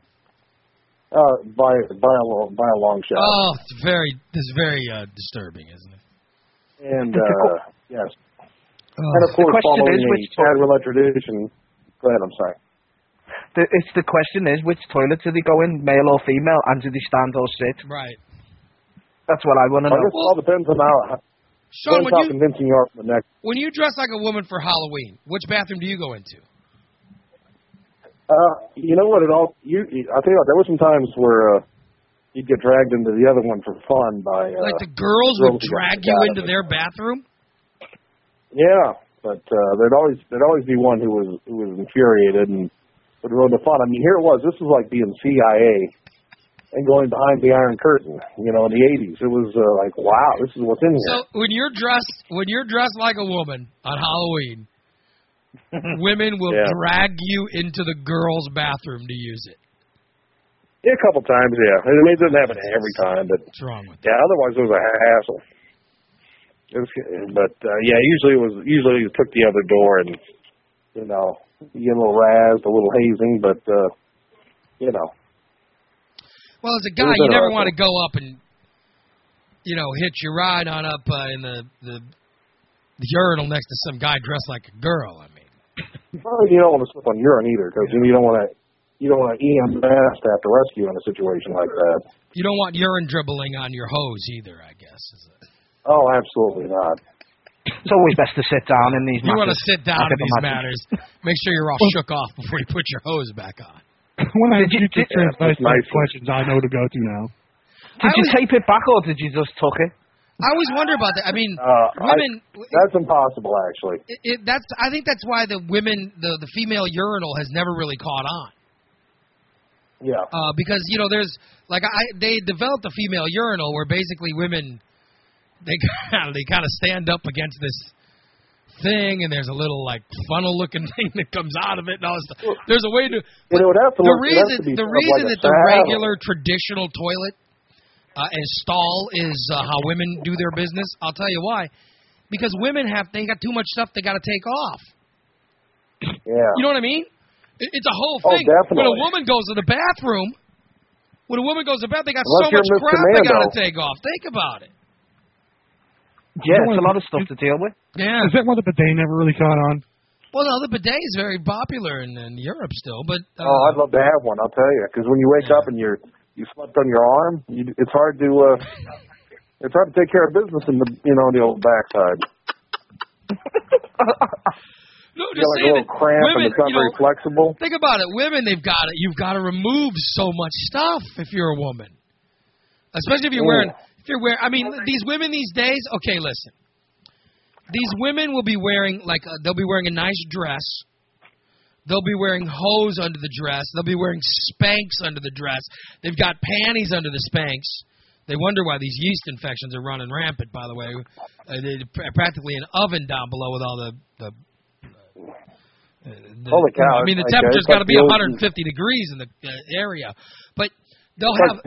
By a long shot. Oh, it's very disturbing, isn't it? And yes, and of course, following a chat roulette tradition. Go ahead. I'm sorry. The question is, which toilet do they go in, male or female, and do they stand or sit? Right. That's what I want to know. I guess it all depends on how Sean, convincing you are for the next. When you dress like a woman for Halloween, which bathroom do you go into? You know what? I'll tell you what. There were some times where you'd get dragged into the other one for fun by like the girls would drag you into their bathroom. Yeah, but there'd always be one who was infuriated and would ruin the fun. I mean, here it was. This was like being CIA and going behind the Iron Curtain. You know, in the '80s, it was like, wow, this is what's in here. So when you're dressed like a woman on Halloween, women will drag you into the girls' bathroom to use it. Yeah, a couple times, yeah. I mean, it doesn't happen every time, but what's wrong with that? Otherwise it was a hassle. Usually you took the other door and, you know, you get a little razzed, a little hazing, but, you know. Well, as a guy, you never want to go up and, you know, hitch your ride on up in the urinal next to some guy dressed like a girl. I mean, well, you don't want to slip on urine either, because you don't want to EMS to have to rescue in a situation like that. You don't want urine dribbling on your hose either, I guess. Oh, absolutely not. It's always best to sit down in these matters. You want to sit down in these matters. Make sure you're all shook off before you put your hose back on. When I get to translate questions, I know to go to now. Did you tape it back or did you just tuck it? I always wonder about that. I mean, women. That's impossible, actually. I think that's why the female urinal has never really caught on. Yeah. Because you know, there's they developed a female urinal where basically women they kind of stand up against this thing, and there's a little like funnel looking thing that comes out of it and all this stuff. There's a way to. The reason that the regular traditional toilet and stall is how women do their business, I'll tell you why. Because women they got too much stuff they got to take off. Yeah. You know what I mean? It's a whole thing. Definitely. When a woman goes to the bathroom, they got so much crap they got to take off. Think about it. Yeah, it's a lot of stuff to deal with. Yeah. Is that why the bidet never really caught on? Well, no, the bidet is very popular in Europe still, but... I'd love to have one, I'll tell you, because when you wake up and you slept on your arm, it's hard to take care of business in the old backside. No, just like a little cramp women, and it's not very flexible. Think about it. Women, you've got to remove so much stuff if you're a woman. Especially if you're wearing... I mean, these women these days, okay, listen. These women will be wearing, they'll be wearing a nice dress. They'll be wearing hose under the dress. They'll be wearing Spanx under the dress. They've got panties under the Spanx. They wonder why these yeast infections are running rampant, by the way. They're practically an oven down below with all the holy cow. I mean, the temperature's got to be 150 degrees in the area. But they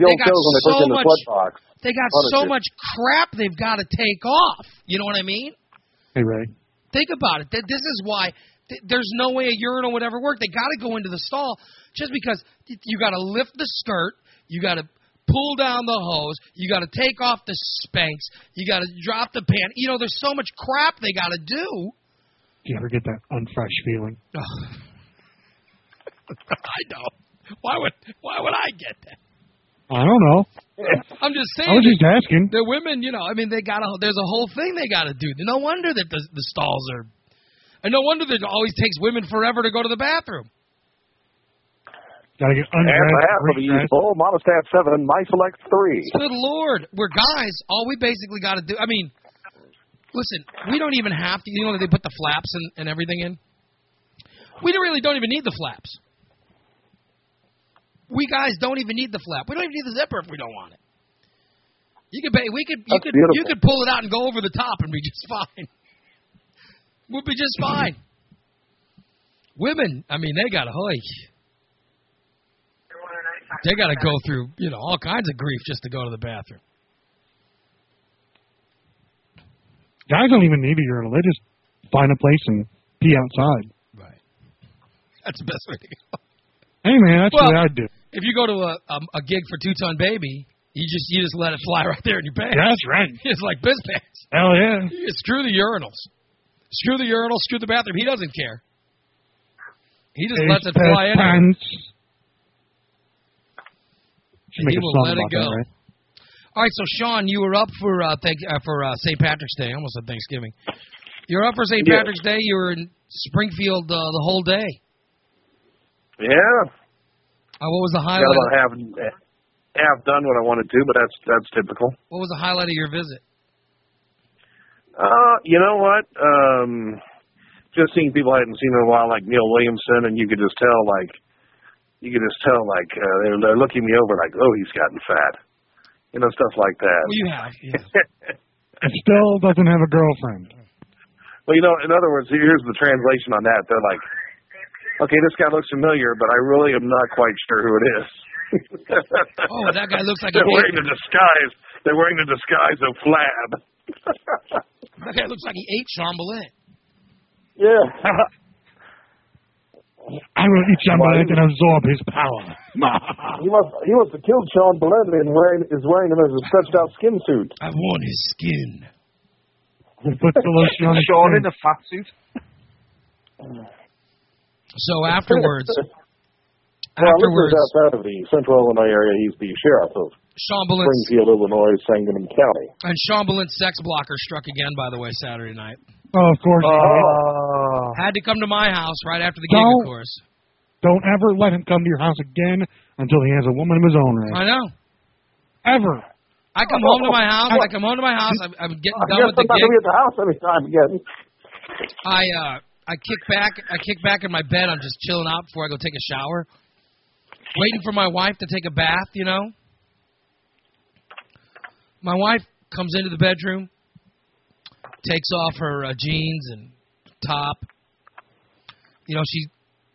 got so much crap they've got to take off. You know what I mean? Hey, Ray. Think about it. This is why there's no way a urinal would ever work. They got to go into the stall just because you got to lift the skirt, you got to pull down the hose, you got to take off the Spanx, you got to drop the pan. You know, there's so much crap they got to do. Do you ever get that unfresh feeling? I know. Why would I get that? I don't know. I'm just saying. I was just asking. The women, I mean, there's a whole thing they got to do. No wonder that the stalls are, and no wonder that it always takes women forever to go to the bathroom. Got to get undressed. Monostat 7, my select 3. Good Lord, we're guys. All we basically got to do. I mean, listen, we don't even have to. You know, they put the flaps and everything in. We really don't even need the flaps. We guys don't even need the flap. We don't even need the zipper if we don't want it. You could pull it out and go over the top and be just fine. We'll be just fine. Women, I mean, they got to go through, all kinds of grief just to go to the bathroom. Guys don't even need a urinal. They just find a place and pee outside. Right. That's the best way to go. Hey, man, that's what I'd do. If you go to a gig for 2-Ton Baby, you just let it fly right there in your pants. Yeah, that's right. It's like biz pants. Hell yeah. Screw the urinals. Screw the urinal, screw the bathroom. He doesn't care. He just lets it fly in. He will let it go. That, right? All right, so Sean, you were up for St. Patrick's Day. I almost said Thanksgiving. You're up for St. Patrick's Day. You were in Springfield the whole day. Yeah. What was the Got highlight? about half done what I wanted to, but that's typical. What was the highlight of your visit? You know what? Just seeing people I hadn't seen in a while, like Neil Williamson, and you could just tell, they're looking me over like, oh, he's gotten fat. You know, stuff like that. Well, you have. Yeah. And still doesn't have a girlfriend. Well, you know, in other words, here's the translation on that. They're like, okay, this guy looks familiar, but I really am not quite sure who it is. Oh, that guy looks like They're wearing the disguise. They're wearing the disguise of Flab. That guy looks like he ate Sean Bolin. Yeah. I will eat Jambalaya and absorb his power. He must have killed Sean Bolin and is wearing him as a stretched out skin suit. I want his skin. Put the lotion on his Sean skin. in a fat suit. So afterwards, Well, this is outside of the Central Illinois area. He's the sheriff of Sean Bolin Springfield, Illinois, Sangamon County. and Sean Bolin's sex blocker struck again, by the way, Saturday night. Oh, of course. Had to come to my house right after the gig, Don't. of course. Don't ever let him come to your house again until he has a woman of his own, right? I know. Ever. I come home to my house. I'm getting done with the I'm not gig. going to be at the house anytime again. I kick back in my bed. I'm just chilling out before I go take a shower, waiting for my wife to take a bath. You know, my wife comes into the bedroom, takes off her jeans and top. You know, she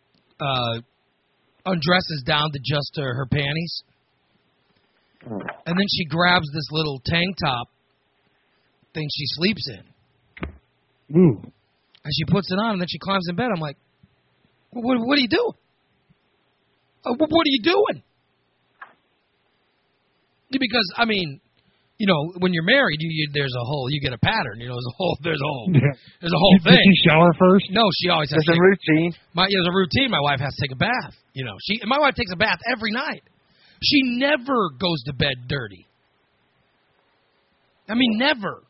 undresses down to just her panties, and then she grabs this little tank top thing she sleeps in. Ooh. And she puts it on, and then she climbs in bed. I'm like, what are you doing? What are you doing? Because, I mean, you know, when you're married, there's a whole, you get a pattern. You know, there's a whole Did thing. she shower first? No, she always has There's a routine. There's a routine. My wife has to take a bath. You know, my wife takes a bath every night. She never goes to bed dirty. I mean, never.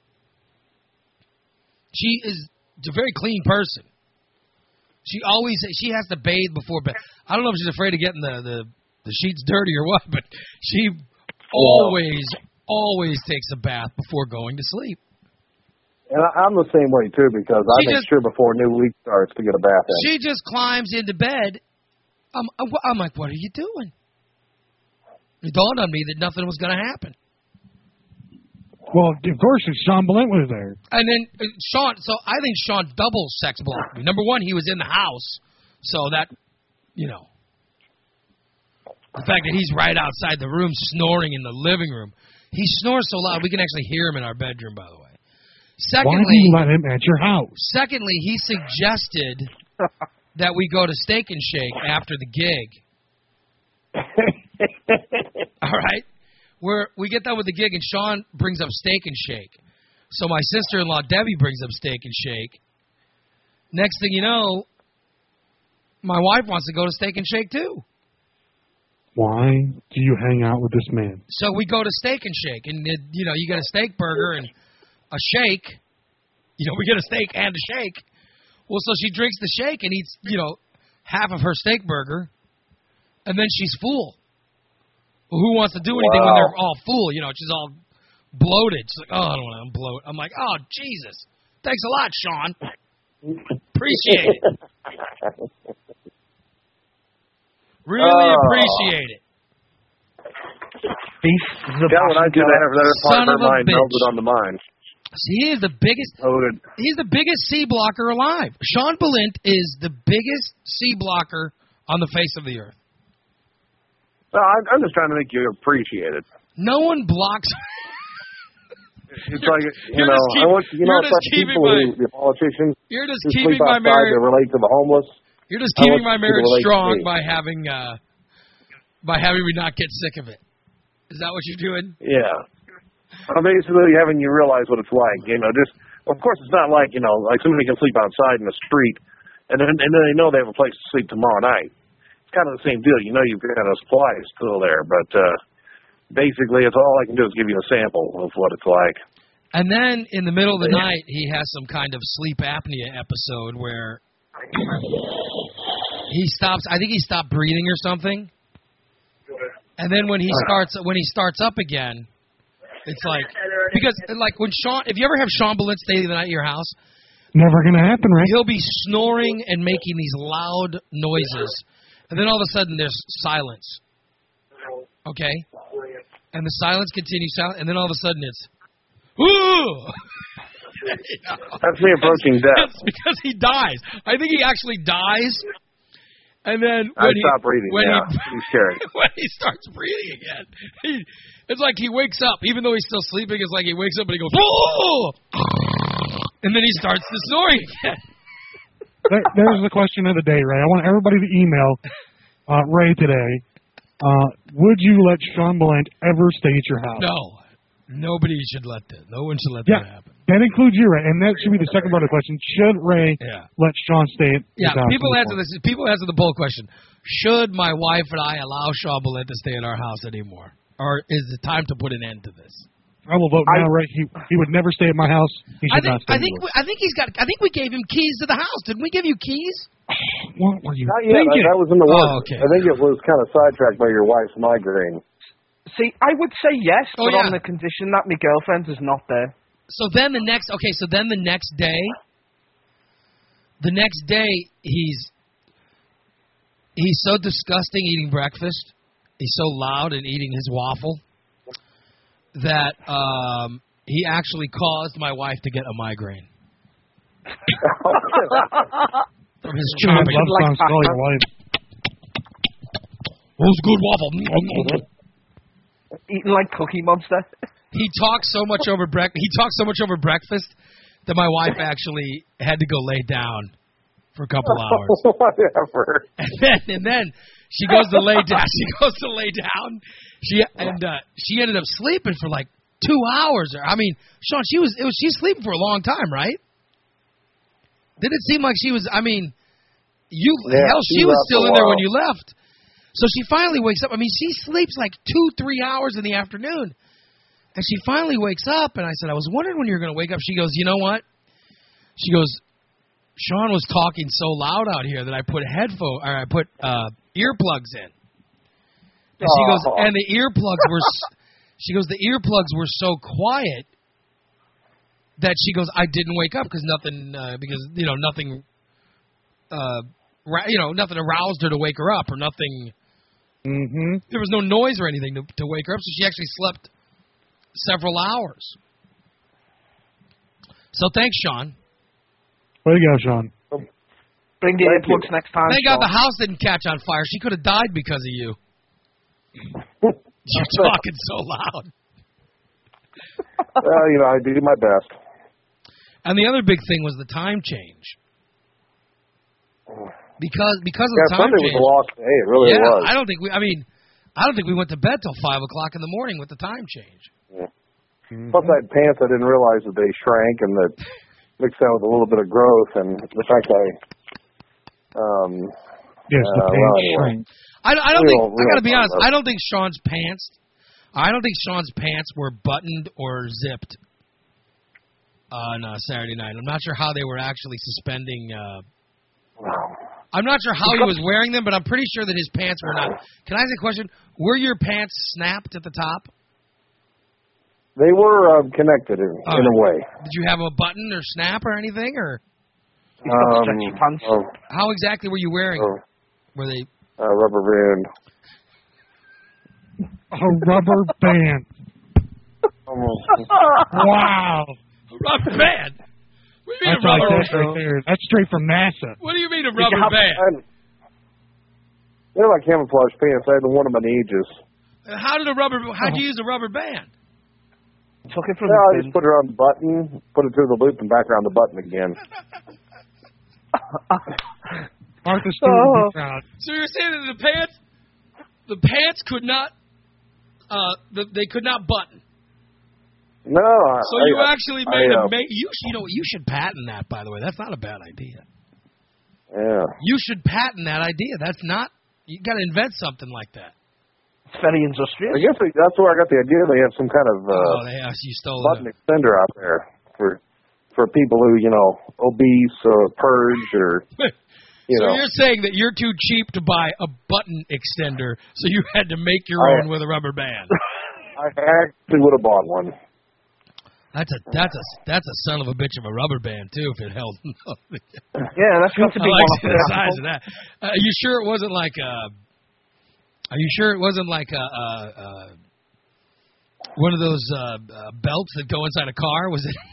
She is a very clean person. She has to bathe before bed. I don't know if she's afraid of getting the sheets dirty or what, but she always takes a bath before going to sleep. And I'm the same way, too, because I make sure before new week starts to get a bath in. She just climbs into bed. I'm like, what are you doing? It dawned on me that nothing was going to happen. Well, of course, if Sean Bolin was there. And then so I think Sean double sex blocked me. Number one, he was in the house, so that, you know, the fact that he's right outside the room snoring in the living room. He snores so loud we can actually hear him in our bedroom, by the way. Secondly, why do you let him at your house? Secondly, he suggested that we go to Steak and Shake after the gig. All right? We get done with the gig, and Sean brings up Steak and Shake. So my sister-in-law, Debbie, brings up Steak and Shake. Next thing you know, my wife wants to go to Steak and Shake, too. Why do you hang out with this man? So we go to Steak and Shake, and, you know, you get a steak burger and a shake. You know, we get a steak and a shake. Well, so she drinks the shake and eats, you know, half of her steak burger, and then she's full. Well, who wants to do anything when they're all full? You know, she's all bloated. She's like, oh, I don't want to bloat. I'm like, oh, Jesus. Thanks a lot, Sean. Appreciate it. Really appreciate it. Beef is the when I do that, that part of her mind bitch. melted onto mine. He is the biggest. He's the biggest C blocker alive. Sean Bolin is the biggest C blocker on the face of the earth. No, I'm just trying to make you appreciate it. No one blocks. It's like, you know, I want people the politicians You're just who keeping sleep my outside marriage. to relate to the homeless. You're just keeping my you to marriage relate to strong me. by having me not get sick of it. Is that what you're doing? Yeah. I'm basically having you realize what it's like. You know, just of course it's not like, you know, like somebody can sleep outside in the street, and then they know they have a place to sleep tomorrow night. It's kind of the same deal. You know, you've got a supply still there, but basically, it's all I can do is give you a sample of what it's like. And then in the middle of the night, he has some kind of sleep apnea episode where he stops. I think he stopped breathing or something. And then when he starts up again, it's like because like when Sean, if you ever have Sean Bolin stay the night at your house, Never gonna happen, right? he'll be snoring and making these loud noises, and then all of a sudden there's silence. Okay, and the silence continues, and then all of a sudden it's, ooh. That's me approaching death. It's because he dies. I think he actually dies. And then I when stop breathing. He's scared. when he starts breathing again, it's like he wakes up. Even though he's still sleeping, it's like he wakes up and he goes, whoa! And then he starts to snoring again. There's the question of the day, Ray. I want everybody to email Ray today. Would you let Sean Bolin ever stay at your house? No. Nobody should let that. No one should let that happen. That includes you, Ray, and that should be the second part of the question. Should Ray let Sean stay at his house? People answer this. People answer the poll question. Should my wife and I allow Sean Bolin to stay at our house anymore? Or is it time to put an end to this? I will vote now, Ray. He would never stay at my house. He should not stay I think we gave him keys to the house. Didn't we give you keys? What were you Not yet. thinking? That was in the works. Okay. I think it was kind of sidetracked by your wife's migraine. See, I would say yes, Oh, but yeah. on the condition that my girlfriend is not there. So then the next day he's so disgusting eating breakfast. He's so loud and eating his waffle that he actually caused my wife to get a migraine from his chopping. Love songs to call your wife. It was a good waffle. Eating like Cookie Monster. He talks so much over breakfast that my wife actually had to go lay down for a couple hours. Whatever. And then she goes to lay down. She ended up sleeping for like 2 hours. I mean, Sean, she's sleeping for a long time, right? Did it seem like she was? I mean, she was still in there when you left. So she finally wakes up. I mean, she sleeps like 2-3 hours in the afternoon. And she finally wakes up, and I said, I was wondering when you were going to wake up. She goes, you know what? She goes, Sean was talking so loud out here that I put earplugs in. And she goes, and the earplugs were so quiet that she goes, I didn't wake up nothing aroused her to wake her up or nothing. Mm-hmm. There was no noise or anything to wake her up, so she actually slept several hours. So thanks, Sean. Way to go, Sean. Bring the earplugs next time. Thank God Sean. the house didn't catch on fire. She could have died because of you. You're talking so loud. Well, I do my best. And the other big thing was the time change. Because of the time Sunday change. was a lost day. It really was. I don't think we went to bed till 5 o'clock in the morning with the time change. Yeah. Plus, I had pants. I didn't realize that they shrank and that mixed out with a little bit of growth, and the fact Yes, the pants shrank. I don't think. I got to be honest. I don't think Sean's pants were buttoned or zipped on Saturday night. I'm not sure how they were actually suspending. I'm not sure how he was wearing them, but I'm pretty sure that his pants were not. Can I ask a question? Were your pants snapped at the top? They were connected in a way. Did you have a button or snap or anything, or? He's got stretchy pants. How exactly were you wearing? Were they? Rubber band. A rubber band. Wow. A rubber band? What do you mean That's a rubber right band? there. That's straight from NASA. What do you mean a rubber band? They're like camouflage pants. I had worn them on ages. How'd you use a rubber band? Took it from I just put it on the button, put it through the loop, and back around the button again. Martha Stewart would be proud. So you're saying that the pants could not, they could not button. No. So you actually made you should patent that, by the way. That's not a bad idea. Yeah. You should patent that idea. That's not. You got to invent something like that. It's very industrious. I guess that's where I got the idea. They have some kind of you stole button extender out there for people who obese or purge or So know. you're saying that you're too cheap to buy a button extender, so you had to make your own with a rubber band. I actually would have bought one. That's a son of a bitch of a rubber band too. If it held. Yeah, that's got to I be like one of the size of that. Are you sure it wasn't like one of those belts that go inside a car? Was it?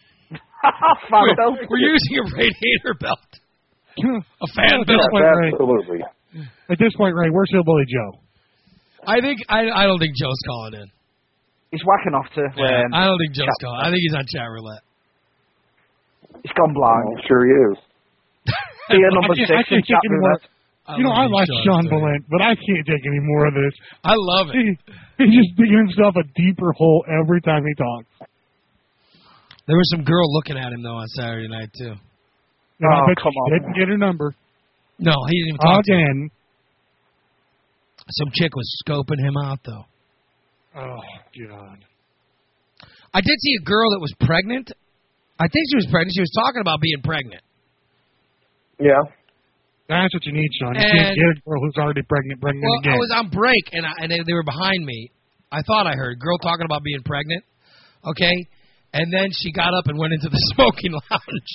We're using a radiator belt. A fan belt. Absolutely. At this point, Ray, where's Hillbilly Joe? I don't think Joe's calling in. He's whacking off to. I don't think Joe's calling. I think he's on chat roulette. He's gone blind. I'm sure he is. Beer number 6 I in can't chat take any more. roulette. I like Sean Valent, but I can't take any more of this. I love it. He's just digging himself a deeper hole every time he talks. There was some girl looking at him, though, on Saturday night, too. And I bet come she on. didn't get her number. No, he didn't even talk to her. Again. Some chick was scoping him out, though. Oh, God. I did see a girl that was pregnant. I think she was pregnant. She was talking about being pregnant. Yeah. That's what you need, Sean. You And- can't get a girl who's already pregnant Well, again. I was on break, and they were behind me. I thought I heard a girl talking about being pregnant. Okay? And then she got up and went into the smoking lounge.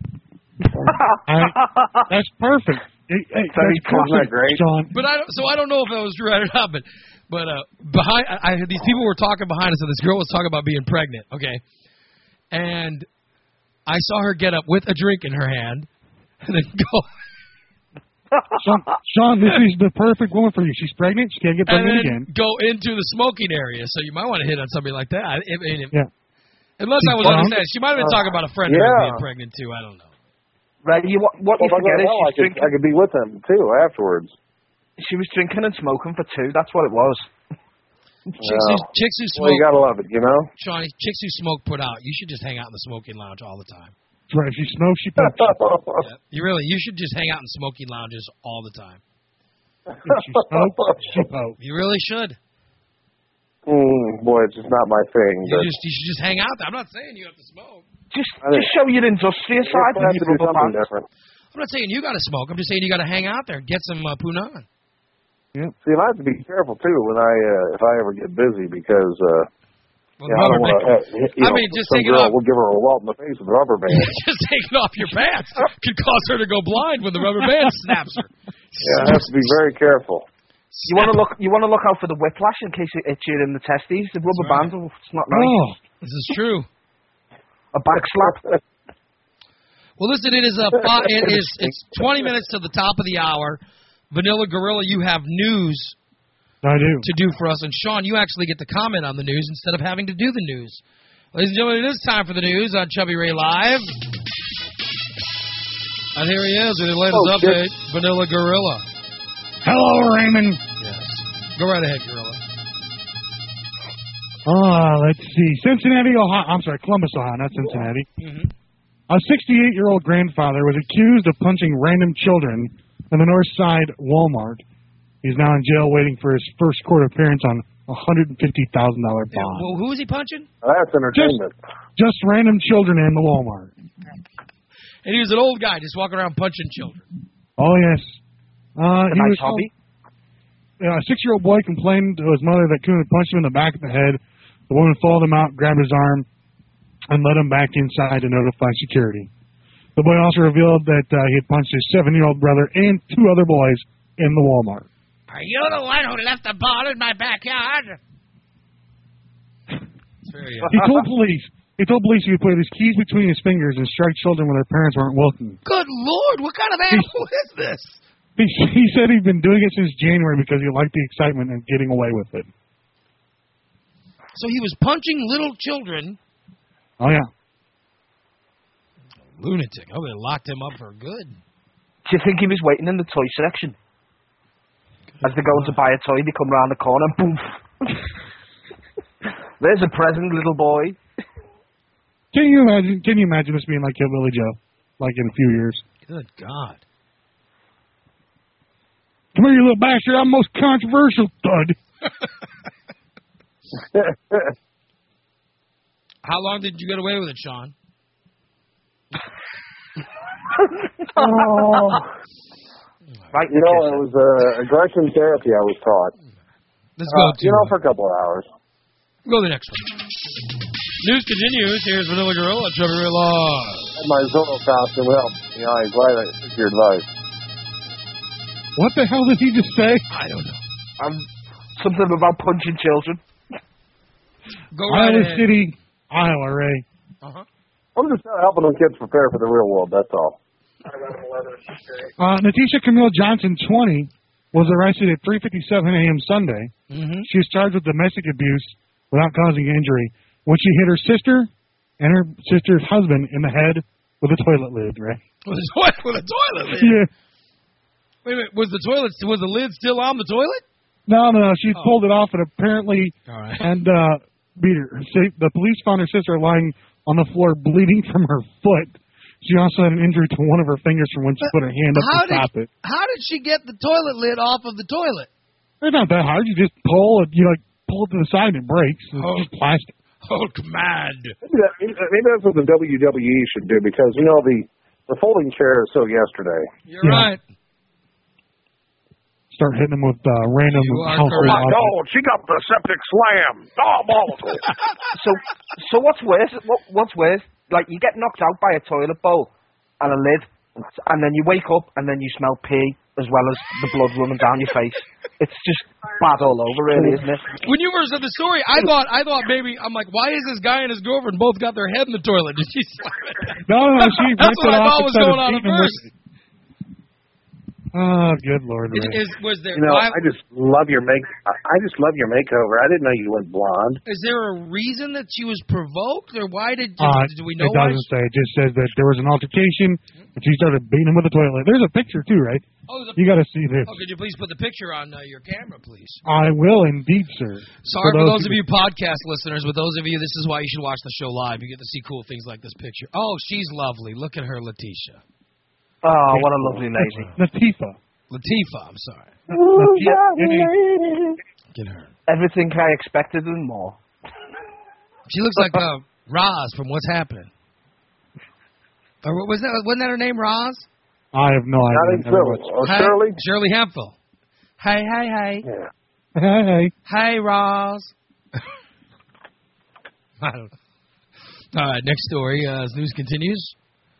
That's perfect. Hey, Isn't that's that great? Sean. But I don't know if that was right or not. But behind, these people were talking behind us, and this girl was talking about being pregnant. Okay, and I saw her get up with a drink in her hand, and then go. Sean, this is the perfect woman for you. She's pregnant. She can't get And pregnant then again. go into the smoking area. So you might want to hit on somebody like that. Yeah. Unless I was Well, understanding. She might have been talking about a friend who was being pregnant, too. I don't know. Right, what you forget is I could be with them too afterwards. she was drinking and smoking for 2. That's what it was. Chicks who Well, smoke, you gotta love it, you know. Shawnee, chicks who smoke put out. You should just hang out in the smoking lounge all the time. That's right. If she smokes, she pokes. Yeah, you should just hang out in smoking lounges all the time. If she smokes, she pokes. You really should. Boy, it's just not my thing. You should just hang out there. I'm not saying you have to smoke. Just show your industrious side. I have to do something different. I'm not saying you got to smoke. I'm just saying you got to hang out there and get some punan. See, and I have to be careful too when if I ever get busy because Well, I don't want to. just some take it girl off. will give her a welt in the face with a rubber band. Just taking off your pants could cause her to go blind when the rubber band snaps her. Yeah, I have to be very careful. You want to look out for the whiplash in case it hits you in the testes. The rubber That's band, it's not nice. Oh, This is true. A back slap. Well, listen, it's 20 minutes to the top of the hour. Vanilla Gorilla, you have news I do. to do for us, and Sean, you actually get to comment on the news instead of having to do the news. Ladies and gentlemen, it is time for the news on Chubby Ray Live. And here he is with the latest update, Vanilla Gorilla. Hello, Raymond. Yes. Go right ahead, Gorilla. Let's see. Cincinnati, Ohio. I'm sorry, Columbus, Ohio, not Cincinnati. Mm-hmm. A 68-year-old grandfather was accused of punching random children in the North Side Walmart. He's now in jail waiting for his first court appearance on a $150,000 bond. Well, who is he punching? That's entertainment. Just random children in the Walmart. And he was an old guy just walking around punching children. Oh, yes. A nice hobby. A 6-year-old boy complained to his mother that Coon had punched him in the back of the head. The woman followed him out, grabbed his arm, and led him back inside to notify security. The boy also revealed that he had punched his 7-year-old brother and 2 other boys in the Walmart. Are you the one who left the ball in my backyard? He told police he would put his keys between his fingers and strike children when their parents weren't looking. Good Lord, what kind of animal is this? He said he'd been doing it since January because he liked the excitement and getting away with it. So he was punching little children. Oh, yeah. Lunatic. I would have locked him up for good. Do you think he was waiting in the toy section? As they're going to buy a toy, they come round the corner, boom. There's a present, little boy. Can you imagine this being like Hillbilly Joe, like in a few years? Good God. Come here, you little bastard. I'm most controversial, thud. How long did you get away with it, Sean? Oh. Right, You know, it was aggression therapy I was taught. Let's go to for a couple of hours. go to the next one. News continues. Here's Vanilla Gorilla, Trevor Law. My Zorro costume helped. You know, I'm glad I took your advice. What the hell did he just say? I don't know. Something about punching children. Go right Iowa ahead. City, Iowa, Ray. Uh-huh. I'm just helping them kids prepare for the real world, that's all. Natisha Camille Johnson, 20, was arrested at 3:57 a.m. Sunday. Mm-hmm. She was charged with domestic abuse without causing injury when she hit her sister and her sister's husband in the head with a toilet lid, Ray. With a toilet lid? Yeah. Wait a minute. Was the lid still on the toilet? No. She pulled it off and apparently All right. beat her. The police found her sister lying on the floor bleeding from her foot. She also had an injury to one of her fingers from when she put her hand up to stop it. How did she get the toilet lid off of the toilet? It's not that hard. You just pull it, pull it to the side and it breaks. It's just plastic. Hulk mad. Maybe that's what the WWE should do because, you know, the folding chair is so yesterday. You're right. Start hitting them with random You are household correct. objects. Oh, she got the septic slam. Diabolical. So what's worse? What's worse? Like, you get knocked out by a toilet bowl and a lid, and then you wake up and then you smell pee as well as the blood running down your face. It's just bad all over, really, isn't it? When you first said the story, I thought maybe, I'm like, why is this guy and his girlfriend both got their head in the toilet? Did she slam it? No, she That's ripped what it I off thought was instead of going on at beating him with first. it. Oh, good Lord, Ray. Was there? You know, I just love your makeover. I didn't know you went blonde. Is there a reason that she was provoked, or why do we know It why? doesn't say. It just says that there was an altercation and she started beating him with a toilet. There's a picture too, right? You got to see this. Oh, could you please put the picture on your camera, please? I will indeed, sir. Sorry for those of you podcast listeners, but those of you, this is why you should watch the show live. You get to see cool things like this picture. Oh, she's lovely. Look at her, Letitia. Oh, what a lovely lady. Latifah. Latifah, I'm sorry. Get her. Everything I expected and more. She looks like Roz from What's Happening. Or wasn't that her name, Roz? I have no idea. Shirley? Shirley Hemphill. Hey. Yeah. Hey. Hey, Roz. I don't know. All right, next story as news continues.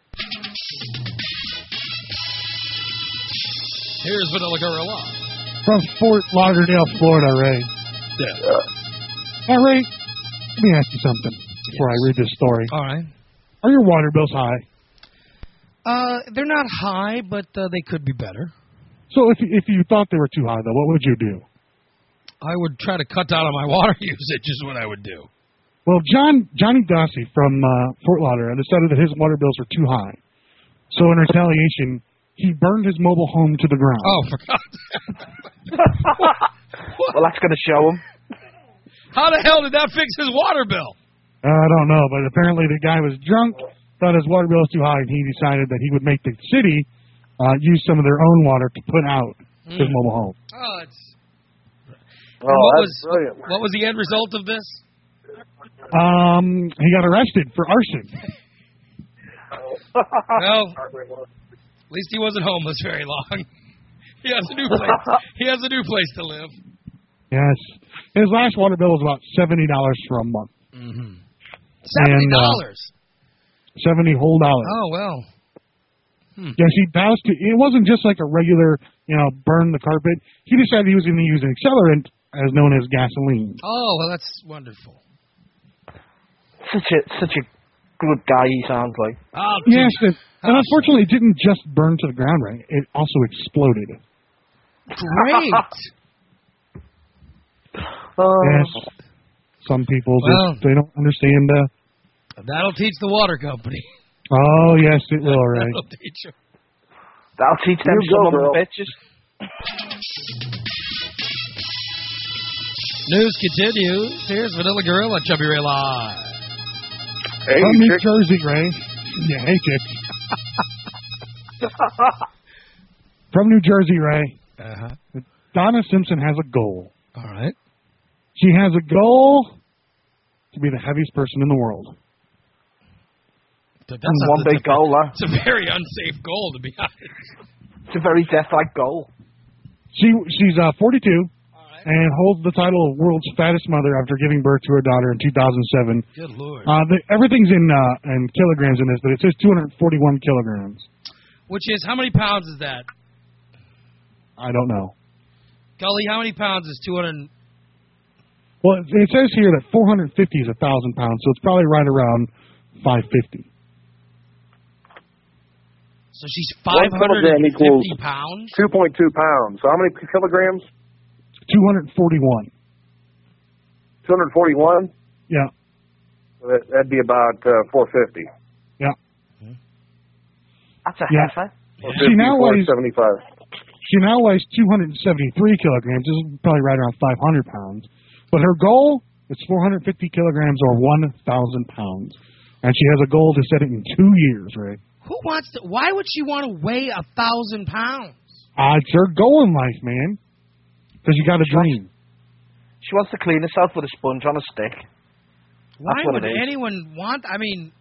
Here's Vanilla Gorilla. From Fort Lauderdale, Florida, Ray. Yeah. Now, Ray, let me ask you something before I read this story. All right. Are your water bills high? They're not high, but they could be better. So if you thought they were too high, though, what would you do? I would try to cut down on my water usage is what I would do. Well, Johnny Dossie from Fort Lauderdale decided that his water bills were too high. So in retaliation, he burned his mobile home to the ground. Oh, for God's sake. Well, that's going to show him. How the hell did that fix his water bill? I don't know, but apparently the guy was drunk, thought his water bill was too high, and he decided that he would make the city use some of their own water to put out his mobile home. Oh, it's... Brilliant. What was the end result of this? He got arrested for arson. Well, at least he wasn't homeless very long. He has a new place. He has a new place to live. Yes. His last water bill was about $70 for a month. $70? $70 whole dollars. Oh, well. Yes, he doused it. It wasn't just like a regular, burn the carpet. He decided he was going to use an accelerant as known as gasoline. Oh, well, that's wonderful. Such a good guy he sounds like. Oh, Yes, and unfortunately, it didn't just burn to the ground, right? It also exploded. great. Yes. Some people they don't understand. That'll teach the water company. Oh, yes, it will, Ray. That'll teach them. That'll teach them You go, some of girl. the bitches. News continues. Here's Vanilla Gorilla, Chubby Ray Live. Hey, From New chick. Jersey, Ray. Yeah, hey, chicks. From New Jersey, Ray. Uh-huh. Donna Simpson has a goal. All right. She has a goal to be the heaviest person in the world. one big goal, It's a very unsafe goal, to be honest. It's a very death-like goal. She's 42 and holds the title of world's fattest mother after giving birth to her daughter in 2007. Good Lord. Everything's in kilograms in this, but it says 241 kilograms. Which is, how many pounds is that? I don't know. Gully, how many pounds is 200? Well, it says here that 450 is 1,000 pounds, so it's probably right around 550. So she's 1 kilogram 550 equals pounds? 2.2 pounds. So how many kilograms? 241. 241? Yeah. So that'd be about 450. Yeah. That's a Yeah. heifer. She now weighs 475. 273 kilograms. This is probably right around 500 pounds. But her goal is 450 kilograms or 1,000 pounds. And she has a goal to set it in 2 years, right? Who wants to? Why would she want to weigh 1,000 pounds? It's her goal in life, man. Because you got a dream. She wants to clean herself with a sponge on a stick. Why what would it is. anyone want? I mean,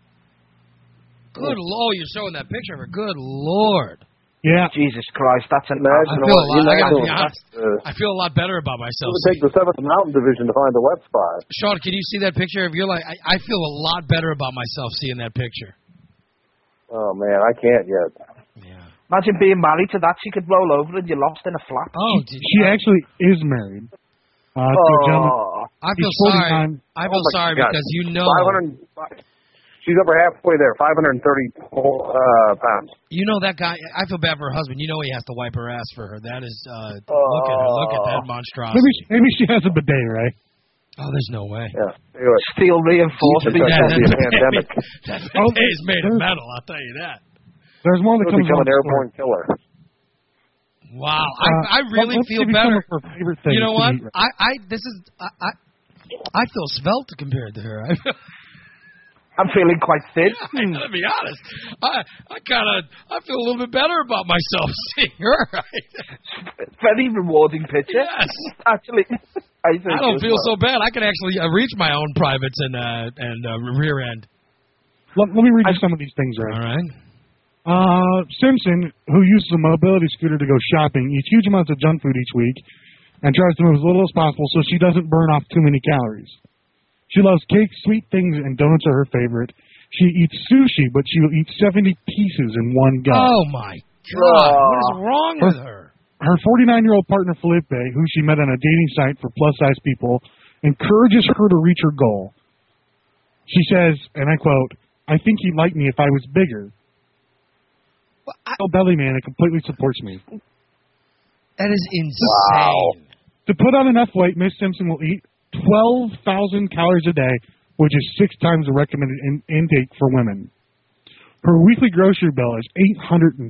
good Lord, you're showing that picture of her. Good Lord. Yeah. Jesus Christ, that's an I Imagine feel a lot. I gotta be imagine- honest. I feel a lot better about myself. It would take the 7th Mountain Division to find the wet spot. Sean, can you see that picture? If you're like, I feel a lot better about myself seeing that picture. Oh, man, I can't yet. Yeah. Imagine being married to that. She could roll over and you're lost in a flap. Oh, She actually is married. To a gentleman. I feel He's 49. sorry. I feel Oh my sorry God. because you know. 500. She's over halfway there, 530 pounds. You know that guy. I feel bad for her husband. You know he has to wipe her ass for her. That is. Look at her. Look at that monstrosity. Maybe she has a bidet, right? Oh, there's no way. Yeah. Anyway, Steel reinforced. It's That, gonna be a pandemic. that Oh, bidet is made of there's- metal. I'll tell you that. There's one that It'll comes become on an airborne killer. Wow, I really let's feel give you some better. of her favorite things You know to what? eat, right? I feel svelte compared to her. I'm feeling quite thin. I gotta be honest. I feel a little bit better about myself seeing her. Very rewarding picture. Yes. Actually, I don't feel so bad. I can actually reach my own privates and rear end. Let me read you some of these things, right? All right. Simpson, who uses a mobility scooter to go shopping, eats huge amounts of junk food each week and tries to move as little as possible so she doesn't burn off too many calories. She loves cake, sweet things, and donuts are her favorite. She eats sushi, but she will eat 70 pieces in one go. Oh, my God. What is wrong with her? Her 49-year-old partner, Felipe, who she met on a dating site for plus-size people, encourages her to reach her goal. She says, and I quote, "I think he'd like me if I was bigger. Belly man, it completely supports me." That is insane. To put on enough weight, Miss Simpson will eat 12,000 calories a day, which is 6 times the recommended intake for women. Her weekly grocery bill is $815.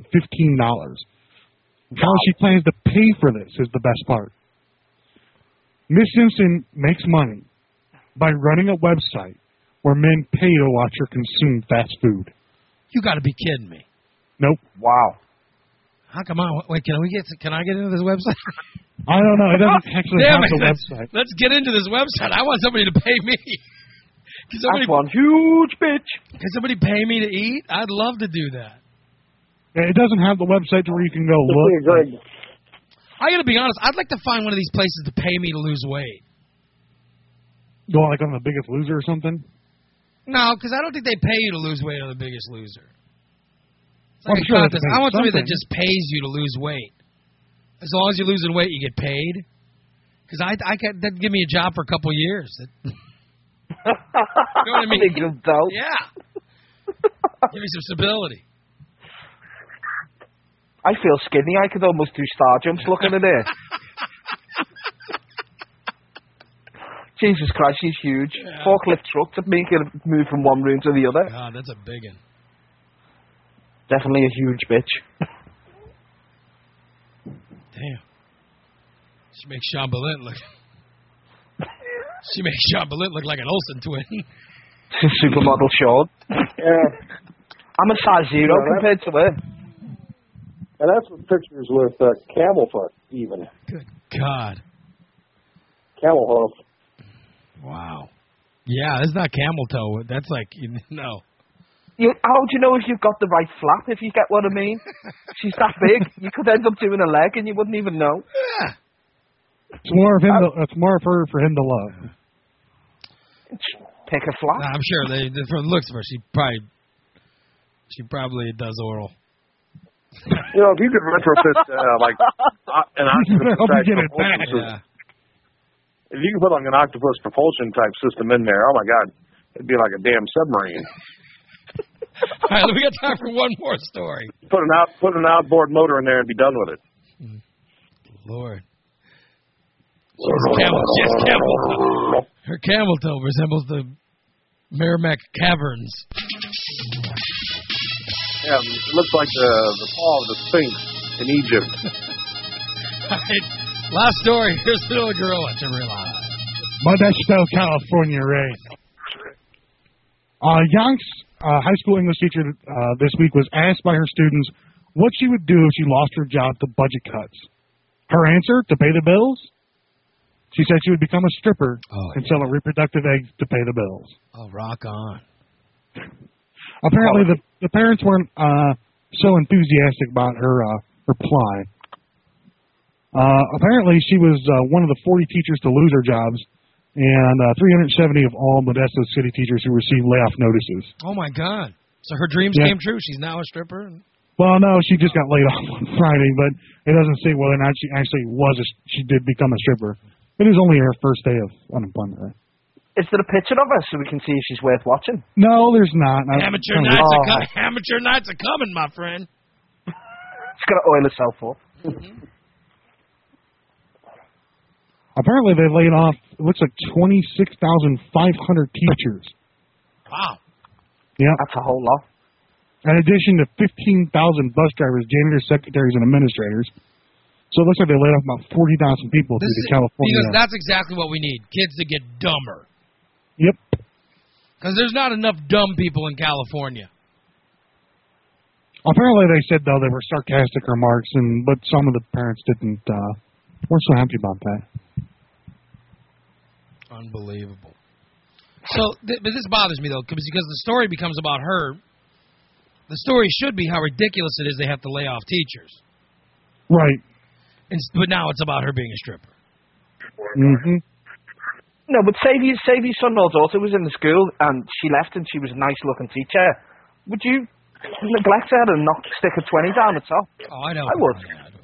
How she plans to pay for this is the best part. Miss Simpson makes money by running a website where men pay to watch her consume fast food. You got to be kidding me. Nope. Wow. How come on? Wait, can I get into this website? I don't know. It doesn't actually Damn have it, the website. Let's get into this website. I want somebody to pay me. That's one huge bitch. Can somebody pay me to eat? I'd love to do that. It doesn't have the website to where you can go Good. look. I got to be honest. I'd like to find one of these places to pay me to lose weight. Go like on The Biggest Loser or something. No, because I don't think they pay you to lose weight on The Biggest Loser. It's Well, like I'm a sure contest. they I want somebody that something. just pays you to lose weight. As long as you're losing weight, you get paid. Because that'd give me a job for a couple of years. You know what I mean? Big adult. Yeah. Give me some stability. I feel skinny. I could almost do star jumps looking at it. Jesus Christ, she's huge. Yeah. Forklift truck to make her move from one room to the other. God, that's a big one. Definitely a huge bitch. Damn. She makes Sean Billett look. She makes Sean Billett look like an Olsen twin. Supermodel Sean. Yeah. I'm a size 0 compared to her. And that's with pictures with camel foot, even. Good God. Camel hoof. Wow. Yeah, that's not camel toe. That's like, no. How do you know if you've got the right flap, if you get what I mean? She's that big. You could end up doing a leg and you wouldn't even know. Yeah. It's more of him. It's more of her for him to love. Pick a flap. I'm sure from the looks of her, she probably does oral. You know, if you could retrofit an octopus type propulsion system, if you could put like an octopus propulsion type system in there, oh my God, it'd be like a damn submarine. All right, we got time for one more story. Put an outboard motor in there and be done with it. Lord. Camel. Her camel toe resembles the Merrimack Caverns. Yeah, it looks like the paw of the Sphinx in Egypt. All right, last story. Here's the little gorilla to realize. Modesto, California, Ray. Young's high school English teacher this week was asked by her students what she would do if she lost her job to budget cuts. Her answer, to pay the bills? She said she would become a stripper and sell her reproductive eggs to pay the bills. Oh, rock on. Apparently, the parents weren't so enthusiastic about her reply. Apparently, she was one of the 40 teachers to lose her jobs, and 370 of all Modesto City teachers who received layoff notices. Oh, my God. So her dreams came true? She's now a stripper? Well, no, she just got laid off on Friday, but it doesn't say whether or not she actually she did become a stripper. It is only her first day of unemployment. Right? Is there a picture of her so we can see if she's worth watching? No, there's not. Amateur nights are coming, my friend. She's got to oil herself up. Apparently, they laid off, it looks like 26,500 teachers. Wow. Yeah. That's a whole lot. In addition to 15,000 bus drivers, janitors, secretaries, and administrators. So it looks like they laid off about 40,000 people through the California. Because that's exactly what we need. Kids to get dumber. Yep. Because there's not enough dumb people in California. Apparently they said, though, they were sarcastic remarks, but some of the parents weren't so happy about that. Unbelievable. So, but this bothers me, though, because the story becomes about her. The story should be how ridiculous it is they have to lay off teachers. Right. But now it's about her being a stripper. Mm-hmm. No, but say your son or daughter was in the school and she left and she was a nice-looking teacher. Would you neglect her and not stick a 20 down the top? Oh, I know. I would.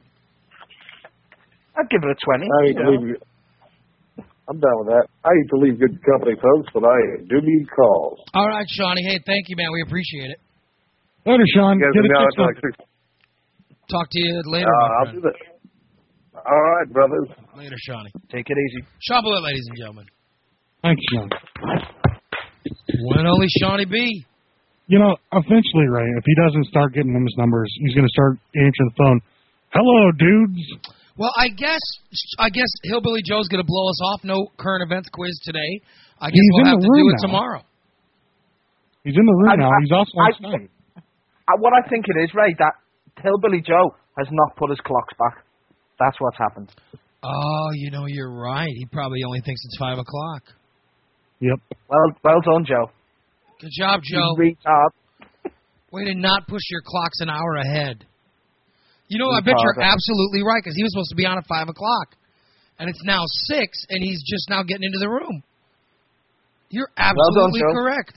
I'd give her a 20. I hate to leave. I'm done with that. I hate to leave good company, folks, but I do need calls. All right, Shawnee. Hey, thank you, man. We appreciate it. Later, Sean. You guys Get are now it at like 6. Talk to you later, I'll do that. All right, brothers. Later, Shawnee. Take it easy. Sean Bullet, ladies and gentlemen. Thanks, Sean. One and only Shawnee B. You know, eventually, Ray, if he doesn't start getting them his numbers, he's going to start answering the phone. Hello, dudes. Well, I guess Hillbilly Joe's going to blow us off. No current events quiz today. I guess we'll have to do it tomorrow. He's in the room now. He's also on Skype. What I think it is, Ray, that Hillbilly Joe has not put his clocks back. That's what's happened. Oh, you're right. He probably only thinks it's 5 o'clock. Yep. Well done, Joe. Good job, Joe. Way to not push your clocks an hour ahead. I bet you're absolutely right, because he was supposed to be on at 5 o'clock. And it's now 6, and he's just now getting into the room. You're absolutely correct.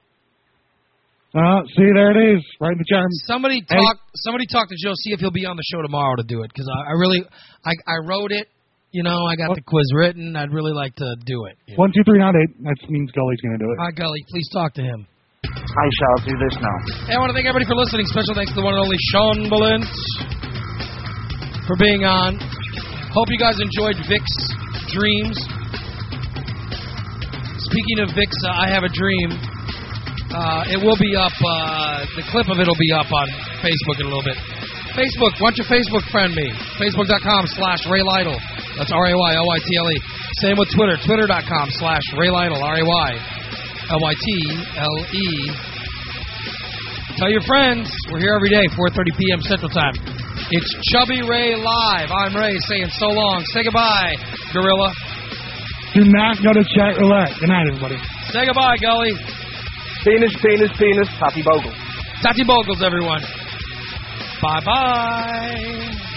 See, there it is, right in the charm. Somebody talk to Joe, see if he'll be on the show tomorrow to do it, because I wrote it. I got the quiz written. I'd really like to do it. 1, 2, 3, not 8. That means Gully's going to do it. All right, Gully, please talk to him. I shall do this now. Hey, I want to thank everybody for listening. Special thanks to the one and only Sean Bullet for being on. Hope you guys enjoyed Vic's dreams. Speaking of Vic's, I Have a Dream. It will be up. The clip of it will be up on Facebook in a little bit. Facebook, why don't you Facebook friend me? Facebook.com/Ray Lytle. That's RayLytle. Same with Twitter. Twitter.com/Ray Lytle. RayLytle. Tell your friends. We're here every day, 4:30 p.m. Central Time. It's Chubby Ray Live. I'm Ray saying so long. Say goodbye, Gorilla. Do not go to chat roulette. Good night, everybody. Say goodbye, Gully. Penis, penis, penis. Tatty Bogles. Tatty Bogles, everyone. Bye-bye.